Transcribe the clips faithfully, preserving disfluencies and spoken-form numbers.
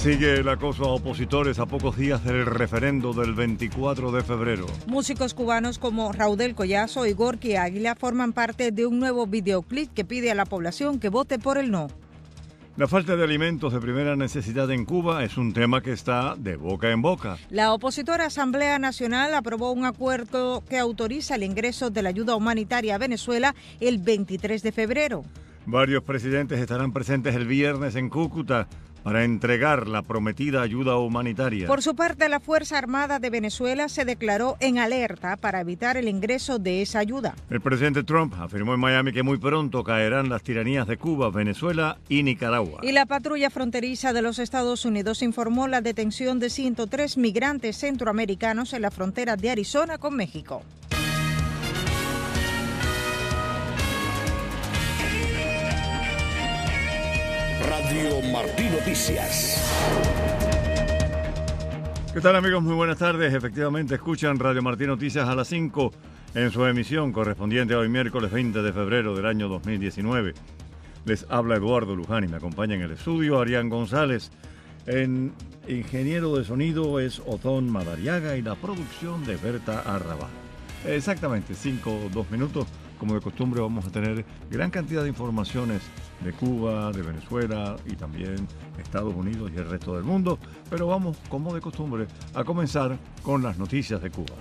Sigue el acoso a opositores a pocos días del referendo del veinticuatro de febrero. Músicos cubanos como Raudel Collazo y Gorky Águila forman parte de un nuevo videoclip que pide a la población que vote por el no. La falta de alimentos de primera necesidad en Cuba es un tema que está de boca en boca. La opositora Asamblea Nacional aprobó un acuerdo que autoriza el ingreso de la ayuda humanitaria a Venezuela el veintitrés de febrero. Varios presidentes estarán presentes el viernes en Cúcuta para entregar la prometida ayuda humanitaria. Por su parte, la Fuerza Armada de Venezuela se declaró en alerta para evitar el ingreso de esa ayuda. El presidente Trump afirmó en Miami que muy pronto caerán las tiranías de Cuba, Venezuela y Nicaragua. Y la patrulla fronteriza de los Estados Unidos informó la detención de ciento tres migrantes centroamericanos en la frontera de Arizona con México. Radio Martí Noticias. ¿Qué tal, amigos? Muy buenas tardes. Efectivamente, escuchan Radio Martí Noticias a las cinco en su emisión correspondiente a hoy miércoles veinte de febrero del año dos mil diecinueve. Les habla Eduardo Luján y me acompaña en el estudio Arián González. En ingeniero de sonido es Otón Madariaga y la producción de Berta Arrabal. Exactamente, cinco o dos minutos. Como de costumbre vamos a tener gran cantidad de informaciones de Cuba, de Venezuela y también Estados Unidos y el resto del mundo, pero vamos, como de costumbre, a comenzar con las noticias de Cuba.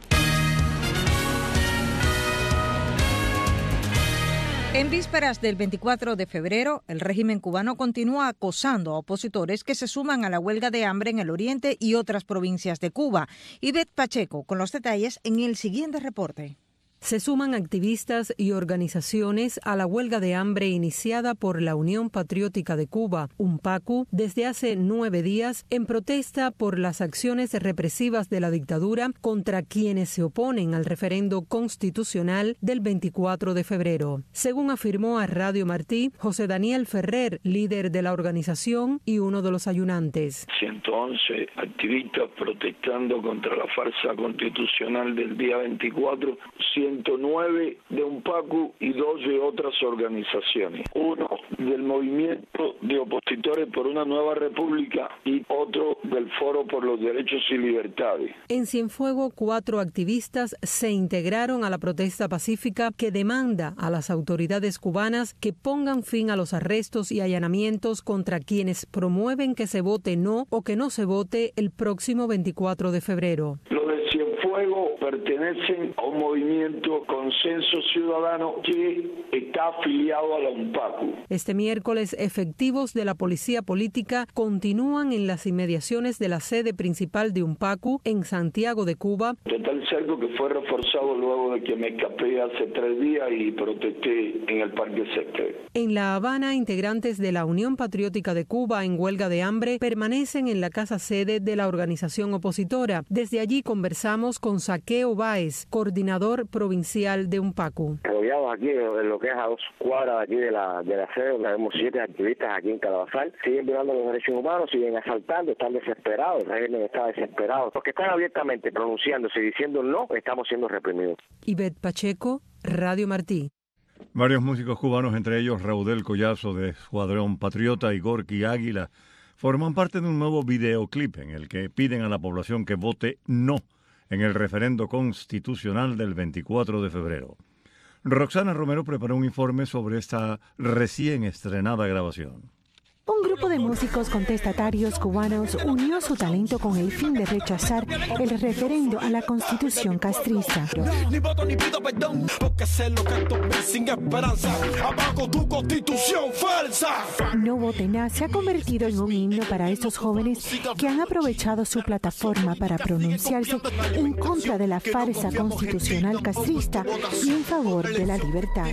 En vísperas del veinticuatro de febrero, el régimen cubano continúa acosando a opositores que se suman a la huelga de hambre en el oriente y otras provincias de Cuba. Ivette Pacheco con los detalles en el siguiente reporte. Se suman activistas y organizaciones a la huelga de hambre iniciada por la Unión Patriótica de Cuba, UNPACU, desde hace nueve días en protesta por las acciones represivas de la dictadura contra quienes se oponen al referendo constitucional del veinticuatro de febrero. Según afirmó a Radio Martí, José Daniel Ferrer, líder de la organización y uno de los ayunantes. ciento once activistas protestando contra la farsa constitucional del día veinticuatro, ciento nueve de UNPACU y dos de otras organizaciones. Uno del Movimiento de Opositores por una Nueva República y otro del Foro por los Derechos y Libertades. En Cienfuegos, cuatro activistas se integraron a la protesta pacífica que demanda a las autoridades cubanas que pongan fin a los arrestos y allanamientos contra quienes promueven que se vote no o que no se vote el próximo veinticuatro de febrero. Los de Cienfuegos pertenecen a un movimiento Consenso Ciudadano que está afiliado a la UNPACU. Este miércoles, efectivos de la policía política continúan en las inmediaciones de la sede principal de UNPACU en Santiago de Cuba. Total cerco que fue reforzado luego de que me escapé hace tres días y protesté en el Parque Césped. En La Habana, integrantes de la Unión Patriótica de Cuba en huelga de hambre permanecen en la casa sede de la organización opositora. Desde allí conversamos con Saqueo Báez, coordinador provincial de UNPACU. Rodeados aquí en lo que es a dos cuadras de aquí de la, de la sede, donde vemos siete activistas aquí en Calabazal, siguen violando los derechos humanos, siguen asaltando, están desesperados, el régimen está desesperado. Los que están abiertamente pronunciándose y diciendo no, estamos siendo reprimidos. Ivette Pacheco, Radio Martí. Varios músicos cubanos, entre ellos Raudel Collazo de Escuadrón Patriota y Gorky Águila, forman parte de un nuevo videoclip en el que piden a la población que vote no en el referendo constitucional del veinticuatro de febrero. Roxana Romero preparó un informe sobre esta recién estrenada grabación. Un grupo de músicos contestatarios cubanos unió su talento con el fin de rechazar el referendo a la Constitución castrista. Ni voto ni pido perdón, porque sé lo que tú ves sin esperanza. Abajo tu Constitución falsa. No voten nada se ha convertido en un himno para estos jóvenes que han aprovechado su plataforma para pronunciarse en contra de la farsa constitucional castrista y en favor de la libertad.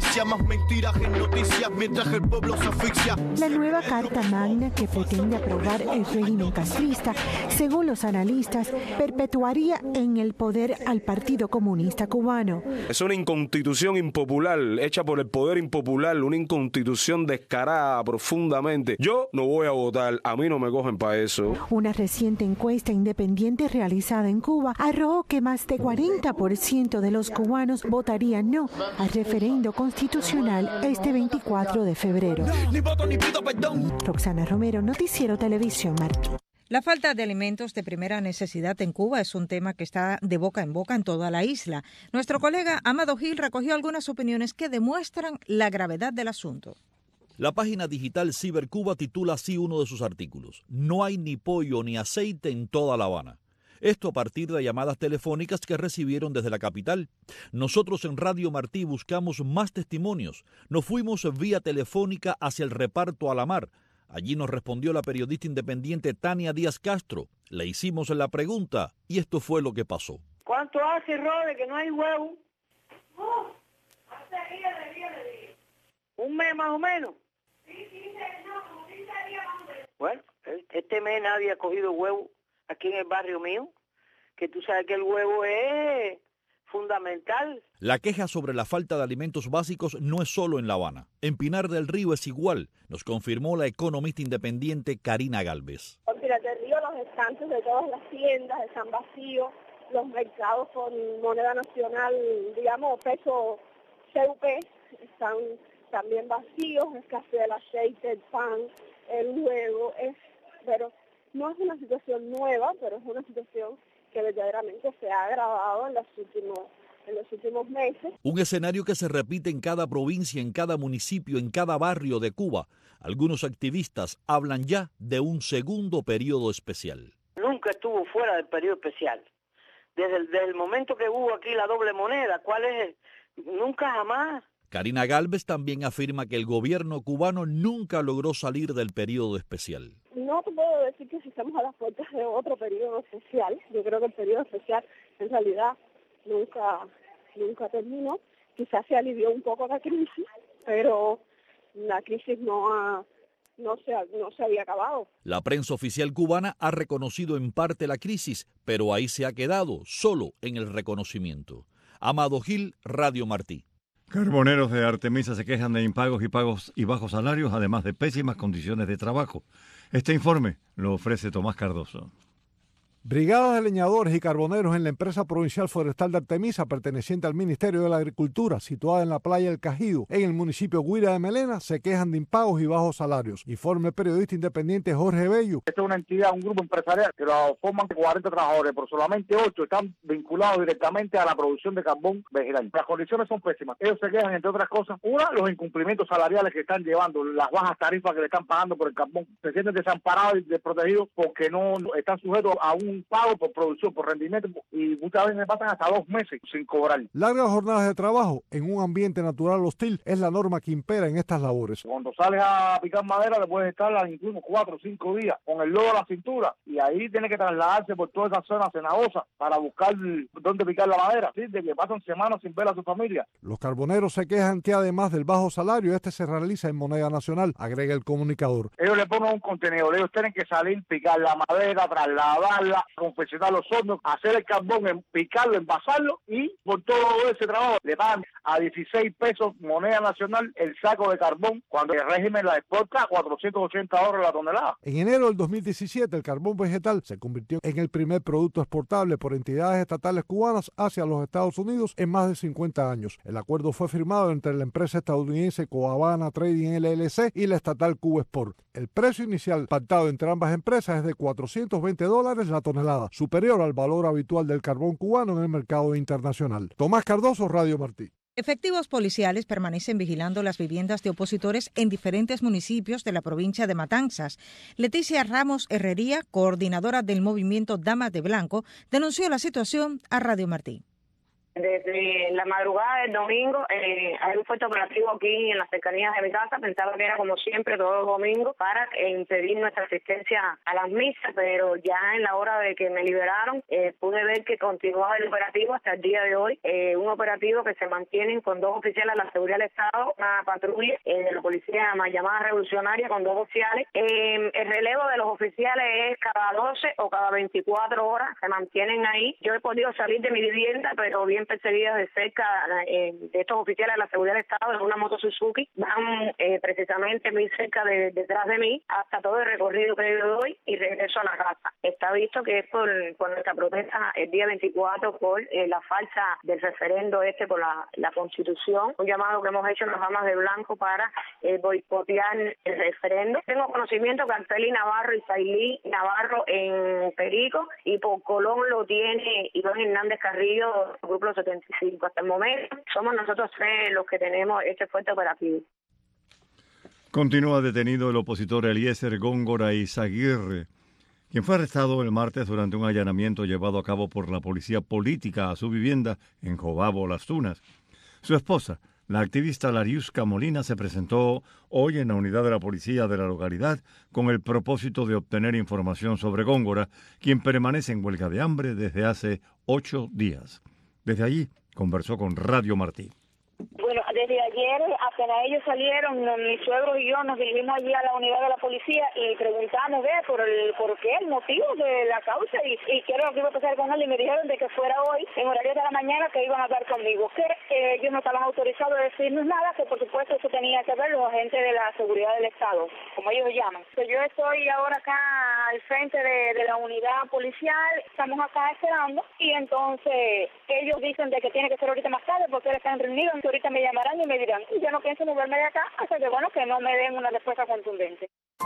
La nueva carta magna que pretende aprobar el régimen castrista, según los analistas, perpetuaría en el poder al Partido Comunista Cubano. Es una inconstitución impopular, hecha por el poder impopular, una inconstitución descarada profundamente. Yo no voy a votar, a mí no me cogen para eso. Una reciente encuesta independiente realizada en Cuba arrojó que más de cuarenta por ciento de los cubanos votarían no al referendo constitucional este veinticuatro de febrero. Roxana Romero, Noticiero Televisión Martí. La falta de alimentos de primera necesidad en Cuba es un tema que está de boca en boca en toda la isla. Nuestro colega Amado Gil recogió algunas opiniones que demuestran la gravedad del asunto. La página digital Cibercuba titula así uno de sus artículos: No hay ni pollo ni aceite en toda La Habana. Esto a partir de llamadas telefónicas que recibieron desde la capital. Nosotros en Radio Martí buscamos más testimonios. Nos fuimos vía telefónica hacia el reparto Alamar. Allí nos respondió la periodista independiente Tania Díaz Castro. Le hicimos la pregunta y esto fue lo que pasó. ¿Cuánto hace, Rode, que no hay huevo? No, hace días de días de días. ¿Un mes más o menos? Sí, quince, no, como quince días más o menos. Bueno, este mes nadie ha cogido huevo aquí en el barrio mío, que tú sabes que el huevo es fundamental. La queja sobre la falta de alimentos básicos no es solo en La Habana. En Pinar del Río es igual, nos confirmó la economista independiente Karina Galvez. En Pinar del Río los estantes de todas las tiendas están vacíos, los mercados con moneda nacional, digamos, peso C U P, están también vacíos, escasez del aceite, el pan, el huevo, es, pero no es una situación nueva, pero es una situación que verdaderamente se ha agravado en los últimos, en los últimos meses. Un escenario que se repite en cada provincia, en cada municipio, en cada barrio de Cuba. Algunos activistas hablan ya de un segundo periodo especial. Nunca estuvo fuera del periodo especial. Desde el, desde el momento que hubo aquí la doble moneda, ¿cuál es? Nunca jamás. Karina Galvez también afirma que el gobierno cubano nunca logró salir del periodo especial. No te puedo decir que si estamos a las puertas de otro periodo especial. Yo creo que el periodo especial en realidad nunca, nunca terminó. Quizás se alivió un poco la crisis, pero la crisis no ha, no se, no se había acabado. La prensa oficial cubana ha reconocido en parte la crisis, pero ahí se ha quedado, solo en el reconocimiento. Amado Gil, Radio Martí. Carboneros de Artemisa se quejan de impagos y pagos y bajos salarios, además de pésimas condiciones de trabajo. Este informe lo ofrece Tomás Cardoso. Brigadas de leñadores y carboneros en la empresa provincial forestal de Artemisa, perteneciente al Ministerio de la Agricultura, situada en la playa del Cajío, en el municipio Guira de Melena, se quejan de impagos y bajos salarios. Informe el periodista independiente Jorge Bello. Esta es una entidad, un grupo empresarial que lo forman cuarenta trabajadores, pero solamente ocho están vinculados directamente a la producción de carbón vegetal. Las condiciones son pésimas. Ellos se quejan, entre otras cosas, una, los incumplimientos salariales que están llevando, las bajas tarifas que le están pagando por el carbón. Se sienten desamparados y desprotegidos porque no están sujetos a un un pago por producción, por rendimiento, y muchas veces me pasan hasta dos meses sin cobrar. Largas jornadas de trabajo en un ambiente natural hostil es la norma que impera en estas labores. Cuando sales a picar madera, le puedes estar incluso cuatro o cinco días con el lodo a la cintura, y ahí tiene que trasladarse por toda esa zona cenagosa para buscar dónde picar la madera, ¿sí? De que pasan semanas sin ver a su familia. Los carboneros se quejan que además del bajo salario, este se realiza en moneda nacional, agrega el comunicador. Ellos le ponen un contenedor, ellos tienen que salir, picar la madera, trasladarla, confeccionar los hornos, hacer el carbón, picarlo, envasarlo, y por todo ese trabajo le pagan a dieciséis pesos moneda nacional el saco de carbón, cuando el régimen la exporta a cuatrocientos ochenta dólares la tonelada. En enero del dos mil diecisiete, el carbón vegetal se convirtió en el primer producto exportable por entidades estatales cubanas hacia los Estados Unidos en más de cincuenta años. El acuerdo fue firmado entre la empresa estadounidense Coavana Trading L L C y la estatal Cuba Export. El precio inicial pactado entre ambas empresas es de cuatrocientos veinte dólares la tonelada, superior al valor habitual del carbón cubano en el mercado internacional. Tomás Cardoso, Radio Martí. Efectivos policiales permanecen vigilando las viviendas de opositores en diferentes municipios de la provincia de Matanzas. Leticia Ramos Herrería, coordinadora del movimiento Damas de Blanco, denunció la situación a Radio Martí. Desde la madrugada del domingo eh, hay un fuerte operativo aquí en las cercanías de mi casa. Pensaba que era como siempre todos los domingos para eh, impedir nuestra asistencia a las misas, pero ya en la hora de que me liberaron eh, pude ver que continuaba el operativo hasta el día de hoy. Eh, un operativo que se mantiene con dos oficiales de la seguridad del Estado, una patrulla eh, de la policía más llamada revolucionaria con dos oficiales. Eh, el relevo de los oficiales es cada doce o cada veinticuatro horas, se mantienen ahí. Yo he podido salir de mi vivienda, pero bien bien perseguidas de cerca eh, de estos oficiales de la seguridad del Estado en una moto Suzuki. Van eh, precisamente muy cerca de, detrás de mí hasta todo el recorrido que yo doy y regreso a la casa. Está visto que es por, por nuestra protesta el día veinticuatro por eh, la falsa del referendo este por la, la Constitución, un llamado que hemos hecho en las damas de blanco para eh, boicotear el referendo. Tengo conocimiento que Arteli Navarro y Sailí Navarro en Perico y por Colón lo tiene Iván Hernández Carrillo, Grupo Los setenta y cinco. Hasta el momento somos nosotros tres los que tenemos este fuerte operativo. Continúa detenido el opositor Eliezer Góngora Izaguirre, quien fue arrestado el martes durante un allanamiento llevado a cabo por la policía política a su vivienda en Jobabo, Las Tunas. Su esposa, la activista Lariusca Molina, se presentó hoy en la unidad de la policía de la localidad con el propósito de obtener información sobre Góngora, quien permanece en huelga de hambre desde hace ocho días. Desde allí conversó con Radio Martí. Bueno, desde ayer, apenas ellos salieron, mi suegro y yo nos dirigimos allí a la unidad de la policía y preguntamos ¿ve? por el por qué, el motivo de la causa y, y qué era lo que iba a pasar con él y me dijeron de que fuera hoy, en horario de la mañana, que iban a hablar conmigo, que eh, ellos no estaban autorizados a decirnos nada, que por supuesto eso tenía que ver los agentes de la seguridad del Estado, como ellos llaman. Pues yo estoy ahora acá al frente de, de la unidad policial, estamos acá esperando y entonces ellos dicen de que tiene que ser ahorita más tarde porque él está reunido, ahorita me llamarán y me dirán, y yo no pienso moverme de acá hasta que, bueno, que no me den una respuesta contundente.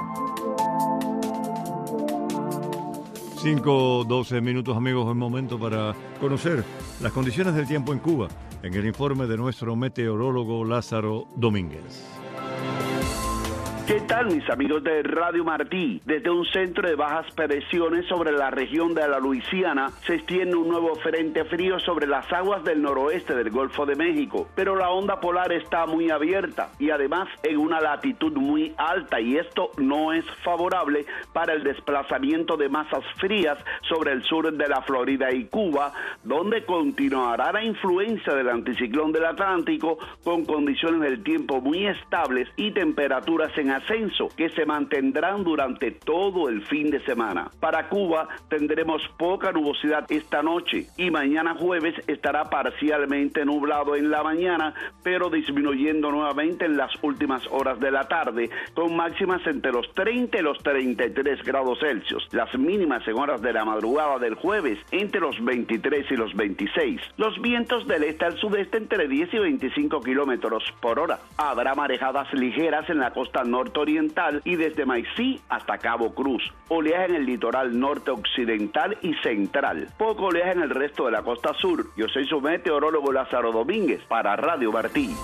cinco, doce minutos, amigos, es momento para conocer las condiciones del tiempo en Cuba, en el informe de nuestro meteorólogo Lázaro Domínguez. ¿Qué tal, mis amigos de Radio Martí? Desde un centro de bajas presiones sobre la región de la Luisiana se extiende un nuevo frente frío sobre las aguas del noroeste del Golfo de México, pero la onda polar está muy abierta y además en una latitud muy alta y esto no es favorable para el desplazamiento de masas frías sobre el sur de la Florida y Cuba, donde continuará la influencia del anticiclón del Atlántico con condiciones del tiempo muy estables y temperaturas en ascenso que se mantendrán durante todo el fin de semana. Para Cuba tendremos poca nubosidad esta noche y mañana jueves estará parcialmente nublado en la mañana, pero disminuyendo nuevamente en las últimas horas de la tarde, con máximas entre los treinta y los treinta y tres grados Celsius. Las mínimas en horas de la madrugada del jueves entre los veintitrés y los veintiséis. Los vientos del este al sudeste entre diez y veinticinco kilómetros por hora. Habrá marejadas ligeras en la costa norte oriental y desde Maicí hasta Cabo Cruz. Oleaje en el litoral norte occidental y central. Poco oleaje en el resto de la costa sur. Yo soy su meteorólogo Lázaro Domínguez para Radio Martí.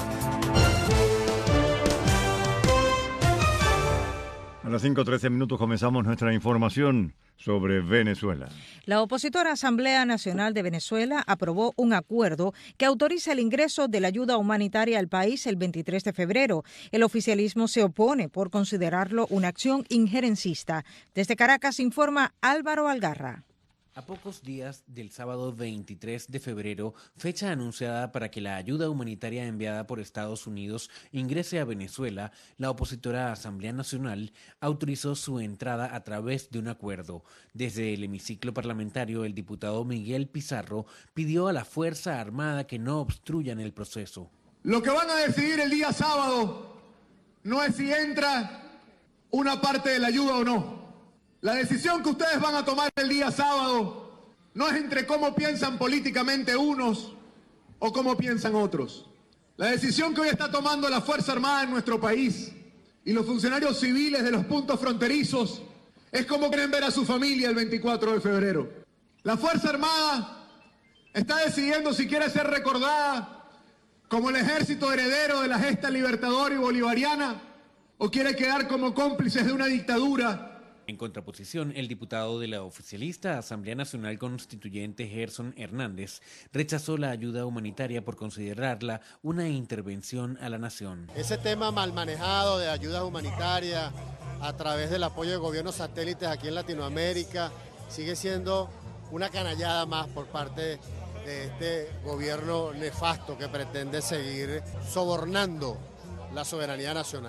A las cinco trece minutos comenzamos nuestra información sobre Venezuela. La opositora Asamblea Nacional de Venezuela aprobó un acuerdo que autoriza el ingreso de la ayuda humanitaria al país el veintitrés de febrero. El oficialismo se opone por considerarlo una acción injerencista. Desde Caracas informa Álvaro Algarra. A pocos días del sábado veintitrés de febrero, fecha anunciada para que la ayuda humanitaria enviada por Estados Unidos ingrese a Venezuela, la opositora Asamblea Nacional autorizó su entrada a través de un acuerdo. Desde el hemiciclo parlamentario, el diputado Miguel Pizarro pidió a la Fuerza Armada que no obstruyan el proceso. Lo que van a decidir el día sábado no es si entra una parte de la ayuda o no. La decisión que ustedes van a tomar el día sábado no es entre cómo piensan políticamente unos o cómo piensan otros. La decisión que hoy está tomando la Fuerza Armada en nuestro país y los funcionarios civiles de los puntos fronterizos es cómo quieren ver a su familia el veinticuatro de febrero. La Fuerza Armada está decidiendo si quiere ser recordada como el ejército heredero de la gesta libertadora y bolivariana o quiere quedar como cómplices de una dictadura. En contraposición, el diputado de la oficialista Asamblea Nacional Constituyente Gerson Hernández rechazó la ayuda humanitaria por considerarla una intervención a la nación. Ese tema mal manejado de ayudas humanitarias a través del apoyo de gobiernos satélites aquí en Latinoamérica sigue siendo una canallada más por parte de este gobierno nefasto que pretende seguir sobornando la soberanía nacional.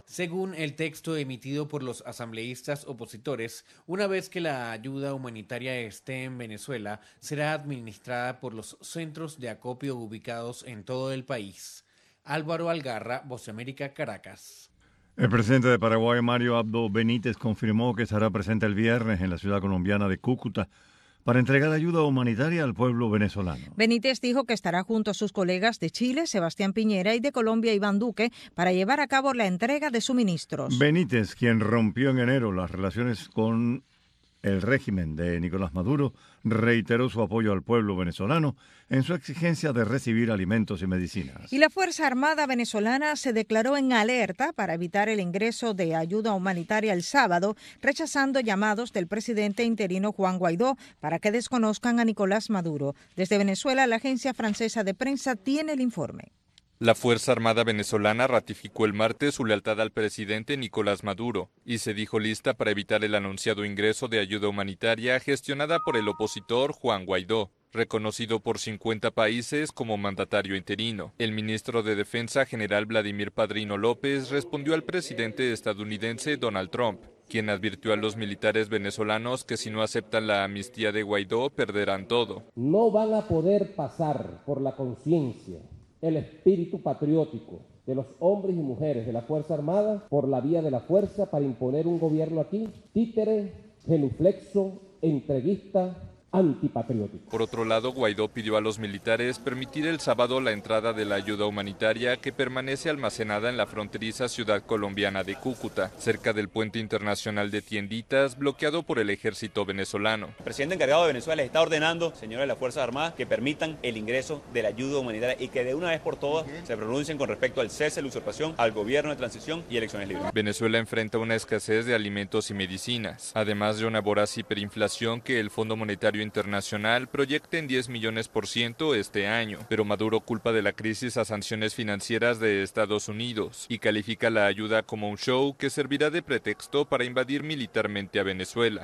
Según el texto emitido por los asambleístas opositores, una vez que la ayuda humanitaria esté en Venezuela, será administrada por los centros de acopio ubicados en todo el país. Álvaro Algarra, Voz de América, Caracas. El presidente de Paraguay, Mario Abdo Benítez, confirmó que estará presente el viernes en la ciudad colombiana de Cúcuta para entregar ayuda humanitaria al pueblo venezolano. Benítez dijo que estará junto a sus colegas de Chile, Sebastián Piñera, y de Colombia, Iván Duque, para llevar a cabo la entrega de suministros. Benítez, quien rompió en enero las relaciones con el régimen de Nicolás Maduro, reiteró su apoyo al pueblo venezolano en su exigencia de recibir alimentos y medicinas. Y la Fuerza Armada venezolana se declaró en alerta para evitar el ingreso de ayuda humanitaria el sábado, rechazando llamados del presidente interino Juan Guaidó para que desconozcan a Nicolás Maduro. Desde Venezuela, la agencia francesa de prensa tiene el informe. La Fuerza Armada venezolana ratificó el martes su lealtad al presidente Nicolás Maduro y se dijo lista para evitar el anunciado ingreso de ayuda humanitaria gestionada por el opositor Juan Guaidó, reconocido por cincuenta países como mandatario interino. El ministro de Defensa, general Vladimir Padrino López, respondió al presidente estadounidense Donald Trump, quien advirtió a los militares venezolanos que si no aceptan la amnistía de Guaidó, perderán todo. No van a poder pasar por la conciencia el espíritu patriótico de los hombres y mujeres de la Fuerza Armada por la vía de la fuerza para imponer un gobierno aquí títere, genuflexo, entreguista, antipatriótico. Por otro lado, Guaidó pidió a los militares permitir el sábado la entrada de la ayuda humanitaria que permanece almacenada en la fronteriza ciudad colombiana de Cúcuta, cerca del puente internacional de Tienditas, bloqueado por el ejército venezolano. El presidente encargado de Venezuela está ordenando, señores de las Fuerzas Armadas, que permitan el ingreso de la ayuda humanitaria y que de una vez por todas se pronuncien con respecto al cese de la usurpación, al gobierno de transición y elecciones libres. Venezuela enfrenta una escasez de alimentos y medicinas, además de una voraz hiperinflación que el Fondo Monetario Internacional proyecta en diez millones por ciento este año, pero Maduro culpa de la crisis a sanciones financieras de Estados Unidos y califica la ayuda como un show que servirá de pretexto para invadir militarmente a Venezuela.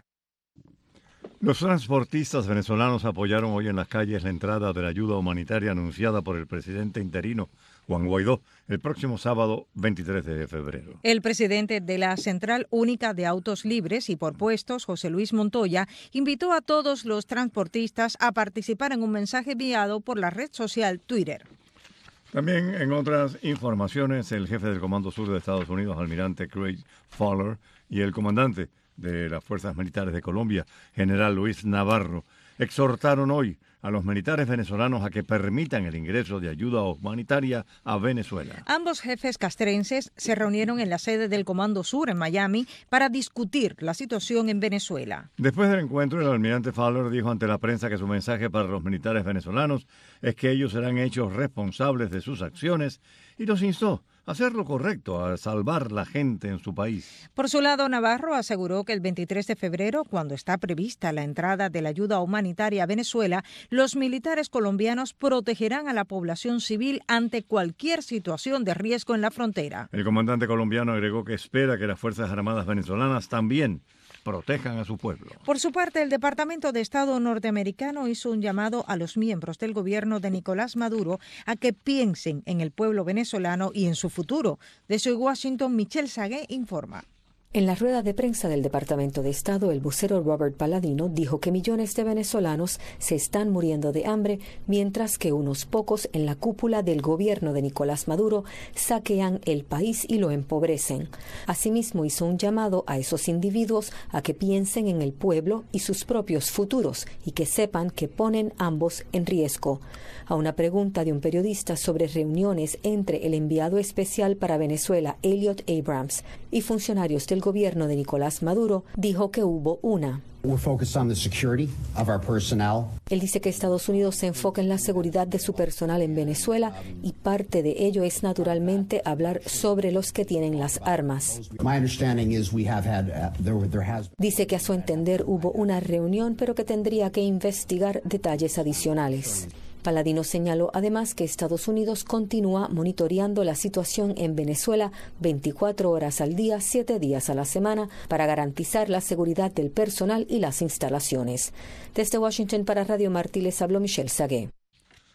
Los transportistas venezolanos apoyaron hoy en las calles la entrada de la ayuda humanitaria anunciada por el presidente interino Juan Guaidó el próximo sábado veintitrés de febrero. El presidente de la Central Única de Autos Libres y por Puestos, José Luis Montoya, invitó a todos los transportistas a participar en un mensaje enviado por la red social Twitter. También en otras informaciones, el jefe del Comando Sur de Estados Unidos, almirante Craig Fowler, y el comandante de las Fuerzas Militares de Colombia, general Luis Navarro, exhortaron hoy a los militares venezolanos a que permitan el ingreso de ayuda humanitaria a Venezuela. Ambos jefes castrenses se reunieron en la sede del Comando Sur en Miami para discutir la situación en Venezuela. Después del encuentro, el almirante Fowler dijo ante la prensa que su mensaje para los militares venezolanos es que ellos serán hechos responsables de sus acciones y los instó a hacer lo correcto, a salvar la gente en su país. Por su lado, Navarro aseguró que el veintitrés de febrero, cuando está prevista la entrada de la ayuda humanitaria a Venezuela, los militares colombianos protegerán a la población civil ante cualquier situación de riesgo en la frontera. El comandante colombiano agregó que espera que las Fuerzas Armadas venezolanas también protejan a su pueblo. Por su parte, el Departamento de Estado norteamericano hizo un llamado a los miembros del gobierno de Nicolás Maduro a que piensen en el pueblo venezolano y en su futuro. Desde Washington, Michelle Sagué informa. En la rueda de prensa del Departamento de Estado, el vocero Robert Palladino dijo que millones de venezolanos se están muriendo de hambre, mientras que unos pocos en la cúpula del gobierno de Nicolás Maduro saquean el país y lo empobrecen. Asimismo, hizo un llamado a esos individuos a que piensen en el pueblo y sus propios futuros y que sepan que ponen ambos en riesgo. A una pregunta de un periodista sobre reuniones entre el enviado especial para Venezuela, Elliot Abrams, y funcionarios del gobierno de Nicolás Maduro, dijo que hubo una. Él dice que Estados Unidos se enfoca en la seguridad de su personal en Venezuela y parte de ello es naturalmente hablar sobre los que tienen las armas. Dice que a su entender hubo una reunión, pero que tendría que investigar detalles adicionales. Palladino señaló además que Estados Unidos continúa monitoreando la situación en Venezuela veinticuatro horas al día, siete días a la semana, para garantizar la seguridad del personal y las instalaciones. Desde Washington para Radio Martí les habló Michelle Sagué.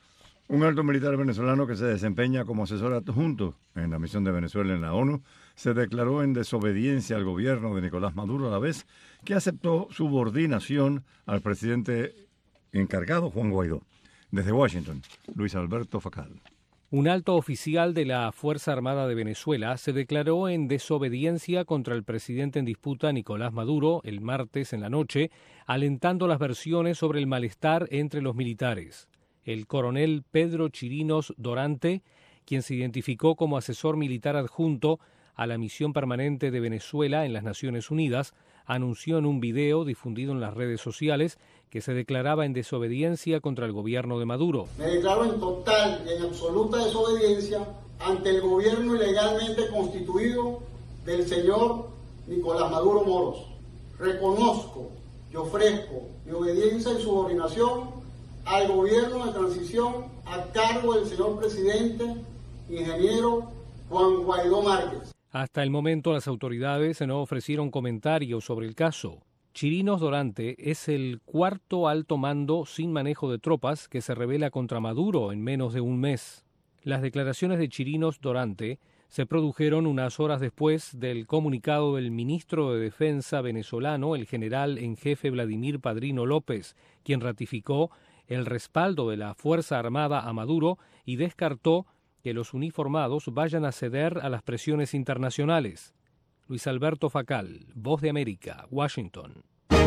Un alto militar venezolano que se desempeña como asesor adjunto en la misión de Venezuela en la ONU se declaró en desobediencia al gobierno de Nicolás Maduro a la vez que aceptó subordinación al presidente encargado Juan Guaidó. Desde Washington, Luis Alberto Facal. Un alto oficial de la Fuerza Armada de Venezuela se declaró en desobediencia contra el presidente en disputa Nicolás Maduro el martes en la noche, alentando las versiones sobre el malestar entre los militares. El coronel Pedro Chirinos Dorante, quien se identificó como asesor militar adjunto a la misión permanente de Venezuela en las Naciones Unidas, anunció en un video difundido en las redes sociales que se declaraba en desobediencia contra el gobierno de Maduro. Me declaro en total y en absoluta desobediencia ante el gobierno ilegalmente constituido del señor Nicolás Maduro Moros. Reconozco y ofrezco mi obediencia y subordinación al gobierno de transición a cargo del señor presidente, ingeniero Juan Guaidó Márquez. Hasta el momento las autoridades no ofrecieron comentarios sobre el caso. Chirinos Dorante es el cuarto alto mando sin manejo de tropas que se rebela contra Maduro en menos de un mes. Las declaraciones de Chirinos Dorante se produjeron unas horas después del comunicado del ministro de Defensa venezolano, el general en jefe Vladimir Padrino López, quien ratificó el respaldo de la Fuerza Armada a Maduro y descartó que los uniformados vayan a ceder a las presiones internacionales. Luis Alberto Facal, Voz de América, Washington.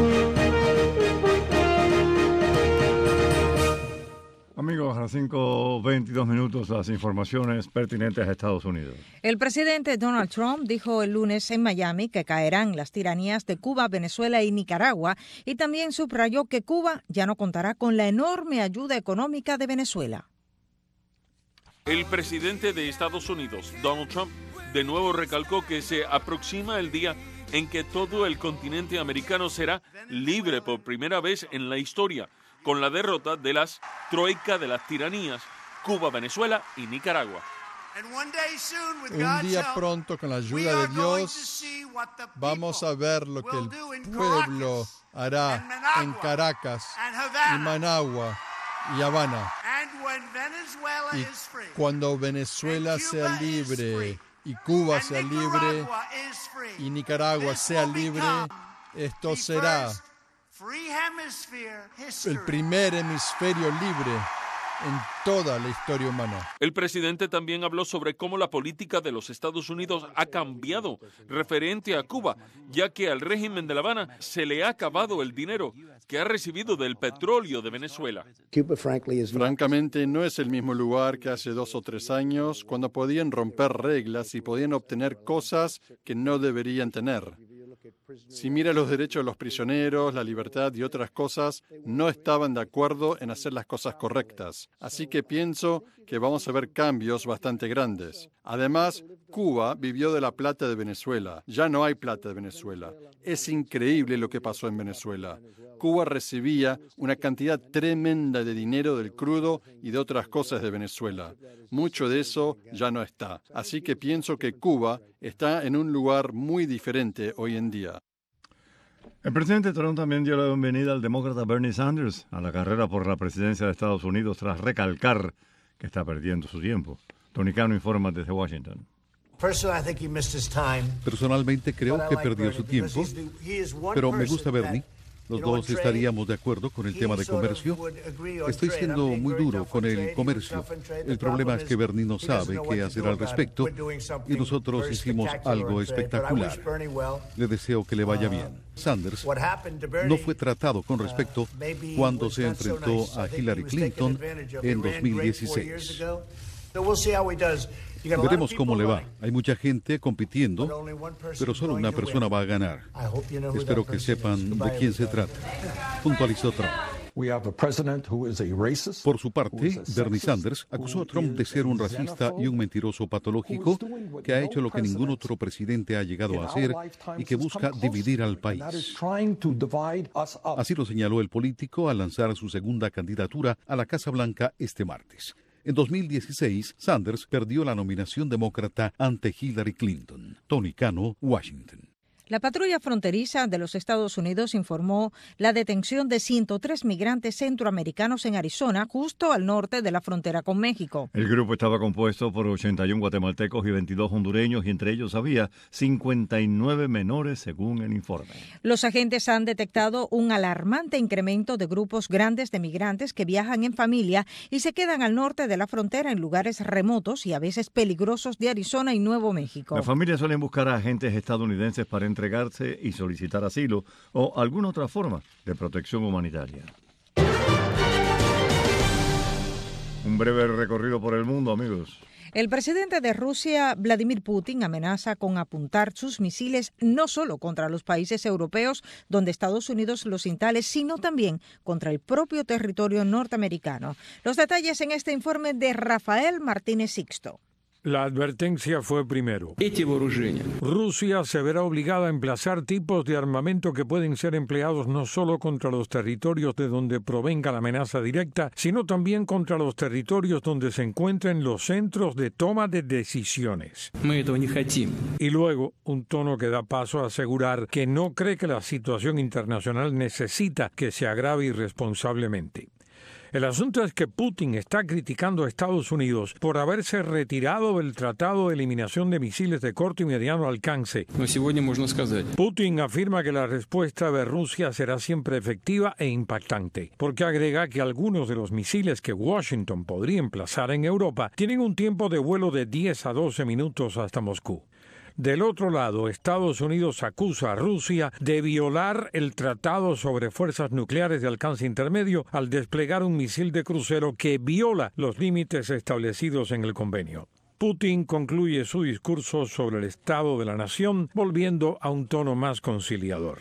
Amigos, a las cinco veintidós minutos las informaciones pertinentes a Estados Unidos. El presidente Donald Trump dijo el lunes en Miami que caerán las tiranías de Cuba, Venezuela y Nicaragua y también subrayó que Cuba ya no contará con la enorme ayuda económica de Venezuela. El presidente de Estados Unidos, Donald Trump, de nuevo recalcó que se aproxima el día en que todo el continente americano será libre por primera vez en la historia, con la derrota de las troika de las tiranías, Cuba, Venezuela y Nicaragua. Un día pronto, con la ayuda de Dios, vamos a ver lo que el pueblo hará en Caracas y Managua y Habana. Y cuando Venezuela sea libre y Cuba sea libre y Nicaragua sea libre, esto será el primer hemisferio libre en toda la historia humana. El presidente también habló sobre cómo la política de los Estados Unidos ha cambiado referente a Cuba, ya que al régimen de La Habana se le ha acabado el dinero que ha recibido del petróleo de Venezuela. Francamente, no es el mismo lugar que hace dos o tres años, cuando podían romper reglas y podían obtener cosas que no deberían tener. Si mira los derechos de los prisioneros, la libertad y otras cosas, no estaban de acuerdo en hacer las cosas correctas. Así que pienso que vamos a ver cambios bastante grandes. Además, Cuba vivió de la plata de Venezuela. Ya no hay plata de Venezuela. Es increíble lo que pasó en Venezuela. Cuba recibía una cantidad tremenda de dinero del crudo y de otras cosas de Venezuela. Mucho de eso ya no está. Así que pienso que Cuba está en un lugar muy diferente hoy en día. El presidente Trump también dio la bienvenida al demócrata Bernie Sanders a la carrera por la presidencia de Estados Unidos tras recalcar que está perdiendo su tiempo. Tony Cano informa desde Washington. Personalmente creo que perdió su tiempo, pero me gusta Bernie. Los dos estaríamos de acuerdo con el tema de comercio. Estoy siendo muy duro con el comercio. El problema es que Bernie no sabe qué hacer al respecto y nosotros hicimos algo espectacular. Le deseo que le vaya bien. Sanders no fue tratado con respeto cuando se enfrentó a Hillary Clinton en dos mil dieciséis. Veremos cómo le va. Hay mucha gente compitiendo, pero solo una persona va a ganar. Espero que sepan de quién se trata. Puntualizó Trump. Por su parte, Bernie Sanders acusó a Trump de ser un racista y un mentiroso patológico que ha hecho lo que ningún otro presidente ha llegado a hacer y que busca dividir al país. Así lo señaló el político al lanzar su segunda candidatura a la Casa Blanca este martes. En dos mil dieciséis, Sanders perdió la nominación demócrata ante Hillary Clinton. Tony Cano, Washington. La patrulla fronteriza de los Estados Unidos informó la detención de ciento tres migrantes centroamericanos en Arizona, justo al norte de la frontera con México. El grupo estaba compuesto por ochenta y uno guatemaltecos y veintidós hondureños, y entre ellos había cincuenta y nueve menores, según el informe. Los agentes han detectado un alarmante incremento de grupos grandes de migrantes que viajan en familia y se quedan al norte de la frontera en lugares remotos y a veces peligrosos de Arizona y Nuevo México. Las familias suelen buscar a agentes estadounidenses para entregarse y solicitar asilo o alguna otra forma de protección humanitaria. Un breve recorrido por el mundo, amigos. El presidente de Rusia, Vladimir Putin, amenaza con apuntar sus misiles no solo contra los países europeos donde Estados Unidos los instale, sino también contra el propio territorio norteamericano. Los detalles en este informe de Rafael Martínez Sixto. La advertencia fue primero. Rusia se verá obligada a emplazar tipos de armamento que pueden ser empleados no solo contra los territorios de donde provenga la amenaza directa, sino también contra los territorios donde se encuentren los centros de toma de decisiones. Y luego, un tono que da paso a asegurar que no cree que la situación internacional necesita que se agrave irresponsablemente. El asunto es que Putin está criticando a Estados Unidos por haberse retirado del Tratado de Eliminación de Misiles de corto y mediano alcance. Putin afirma que la respuesta de Rusia será siempre efectiva e impactante, porque agrega que algunos de los misiles que Washington podría emplazar en Europa tienen un tiempo de vuelo de diez a doce minutos hasta Moscú. Del otro lado, Estados Unidos acusa a Rusia de violar el Tratado sobre Fuerzas Nucleares de Alcance Intermedio al desplegar un misil de crucero que viola los límites establecidos en el convenio. Putin concluye su discurso sobre el estado de la nación volviendo a un tono más conciliador.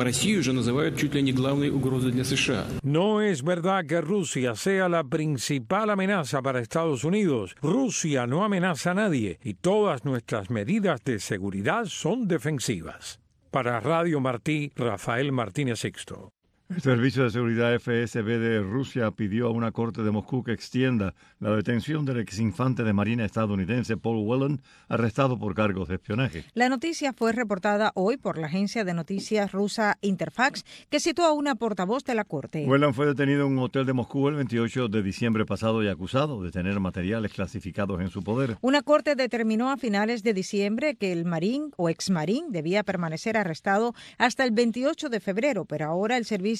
No es verdad que Rusia sea la principal amenaza para Estados Unidos. Rusia no amenaza a nadie y todas nuestras medidas de seguridad son defensivas. Para Radio Martí, Rafael Martínez Sixto. El Servicio de Seguridad F S B de Rusia pidió a una corte de Moscú que extienda la detención del exinfante de Marina estadounidense Paul Whelan, arrestado por cargos de espionaje. La noticia fue reportada hoy por la agencia de noticias rusa Interfax, que citó a una portavoz de la corte. Whelan fue detenido en un hotel de Moscú el veintiocho de diciembre pasado y acusado de tener materiales clasificados en su poder. Una corte determinó a finales de diciembre que el marín o exmarín debía permanecer arrestado hasta el veintiocho de febrero, pero ahora el servicio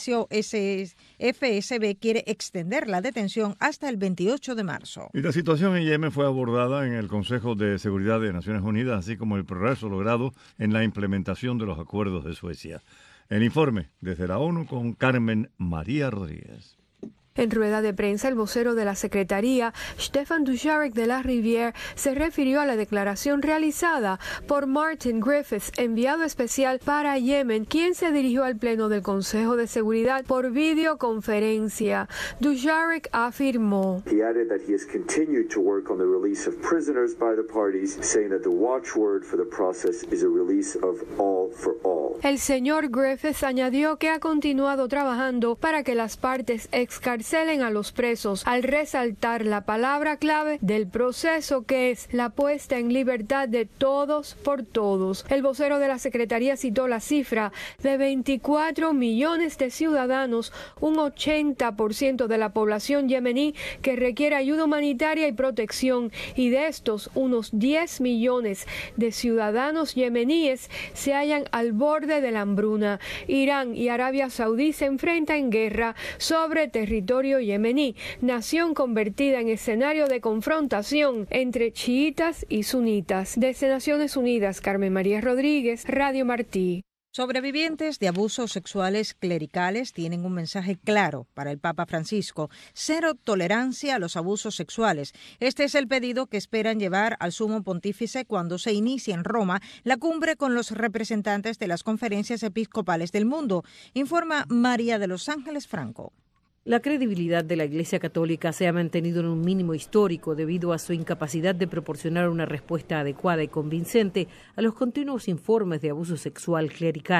F S B quiere extender la detención hasta el veintiocho de marzo. Y la situación en Yemen fue abordada en el Consejo de Seguridad de Naciones Unidas, así como el progreso logrado en la implementación de los acuerdos de Suecia. El informe desde la ONU con Carmen María Rodríguez. En rueda de prensa, el vocero de la Secretaría, Stefan Dujarric de la Rivière, se refirió a la declaración realizada por Martin Griffiths, enviado especial para Yemen, quien se dirigió al Pleno del Consejo de Seguridad por videoconferencia. Dujarric afirmó: He added that he has continued to work on the release of prisoners by the parties, saying that the watchword for the process is a release of all for all. El señor Griffiths añadió que ha continuado trabajando para que las partes excarceladas a los presos, al resaltar la palabra clave del proceso, que es la puesta en libertad de todos por todos. El vocero de la Secretaría citó la cifra de veinticuatro millones de ciudadanos, un ochenta por ciento de la población yemení que requiere ayuda humanitaria y protección, y de estos unos diez millones de ciudadanos yemeníes se hallan al borde de la hambruna. Irán y Arabia Saudí se enfrentan en guerra sobre territorio yemení, nación convertida en escenario de confrontación entre chiitas y sunitas. Desde Naciones Unidas, Carmen María Rodríguez, Radio Martí. Sobrevivientes de abusos sexuales clericales tienen un mensaje claro para el Papa Francisco: cero tolerancia a los abusos sexuales. Este es el pedido que esperan llevar al Sumo Pontífice cuando se inicie en Roma la cumbre con los representantes de las conferencias episcopales del mundo, informa María de los Ángeles Franco. La credibilidad de la Iglesia Católica se ha mantenido en un mínimo histórico debido a su incapacidad de proporcionar una respuesta adecuada y convincente a los continuos informes de abuso sexual clerical.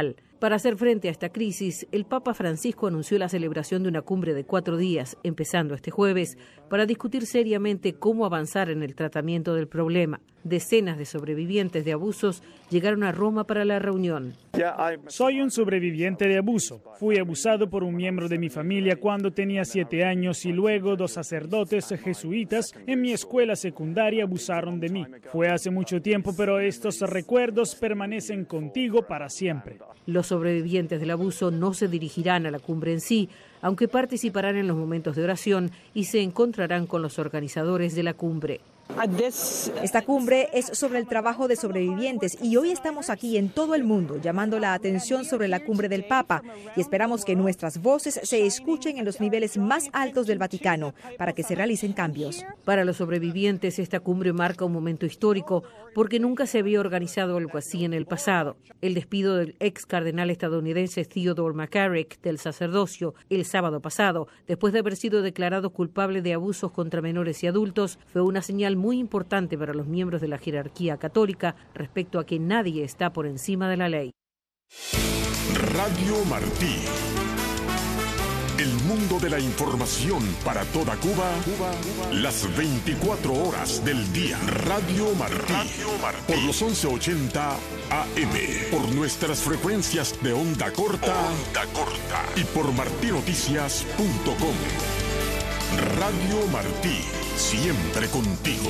Para hacer frente a esta crisis, el Papa Francisco anunció la celebración de una cumbre de cuatro días, empezando este jueves, para discutir seriamente cómo avanzar en el tratamiento del problema. Decenas de sobrevivientes de abusos llegaron a Roma para la reunión. Soy un sobreviviente de abuso. Fui abusado por un miembro de mi familia cuando tenía siete años y luego dos sacerdotes jesuitas en mi escuela secundaria abusaron de mí. Fue hace mucho tiempo, pero estos recuerdos permanecen contigo para siempre. Los sobrevivientes del abuso no se dirigirán a la cumbre en sí, aunque participarán en los momentos de oración y se encontrarán con los organizadores de la cumbre. Esta cumbre es sobre el trabajo de sobrevivientes y hoy estamos aquí en todo el mundo llamando la atención sobre la cumbre del Papa y esperamos que nuestras voces se escuchen en los niveles más altos del Vaticano para que se realicen cambios. Para los sobrevivientes, esta cumbre marca un momento histórico porque nunca se había organizado algo así en el pasado. El despido del ex cardenal estadounidense Theodore McCarrick del sacerdocio el sábado pasado, después de haber sido declarado culpable de abusos contra menores y adultos, fue una señal muy importante para los miembros de la jerarquía católica respecto a que nadie está por encima de la ley. Radio Martí. El mundo de la información para toda Cuba, Cuba, Cuba. Las veinticuatro horas del día. Radio Martí. Radio Martí. Por los once ochenta A M. Por nuestras frecuencias de onda corta. Onda corta. Y por martí noticias punto com. Radio Martí. Siempre contigo.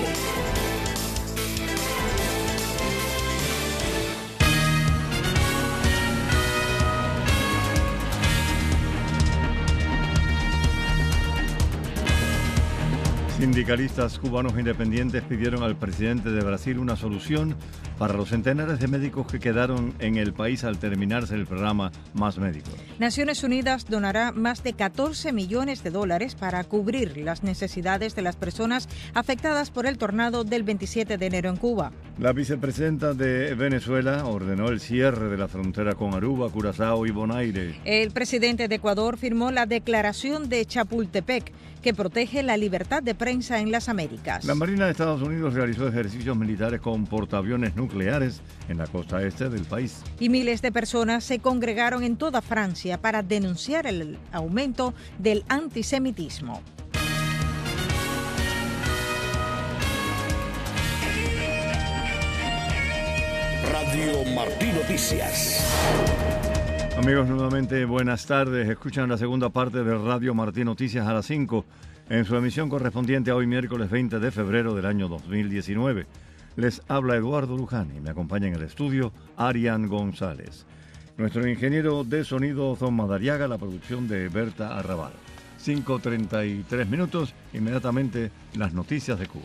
Sindicalistas cubanos independientes pidieron al presidente de Brasil una solución para los centenares de médicos que quedaron en el país al terminarse el programa Más Médicos. Naciones Unidas donará más de catorce millones de dólares para cubrir las necesidades de las personas afectadas por el tornado del veintisiete de enero en Cuba. La vicepresidenta de Venezuela ordenó el cierre de la frontera con Aruba, Curazao y Bonaire. El presidente de Ecuador firmó la declaración de Chapultepec, que protege la libertad de prensa en las Américas. La Marina de Estados Unidos realizó ejercicios militares con portaaviones nucleares en la costa este del país. Y miles de personas se congregaron en toda Francia para denunciar el aumento del antisemitismo. Radio Martí Noticias. Amigos, nuevamente buenas tardes. Escuchan la segunda parte de Radio Martí Noticias a las cinco en su emisión correspondiente a hoy miércoles veinte de febrero del año dos mil diecinueve. Les habla Eduardo Luján y me acompaña en el estudio Arián González. Nuestro ingeniero de sonido Don Madariaga, la producción de Berta Arrabal. cinco treinta y tres minutos, inmediatamente las noticias de Cuba.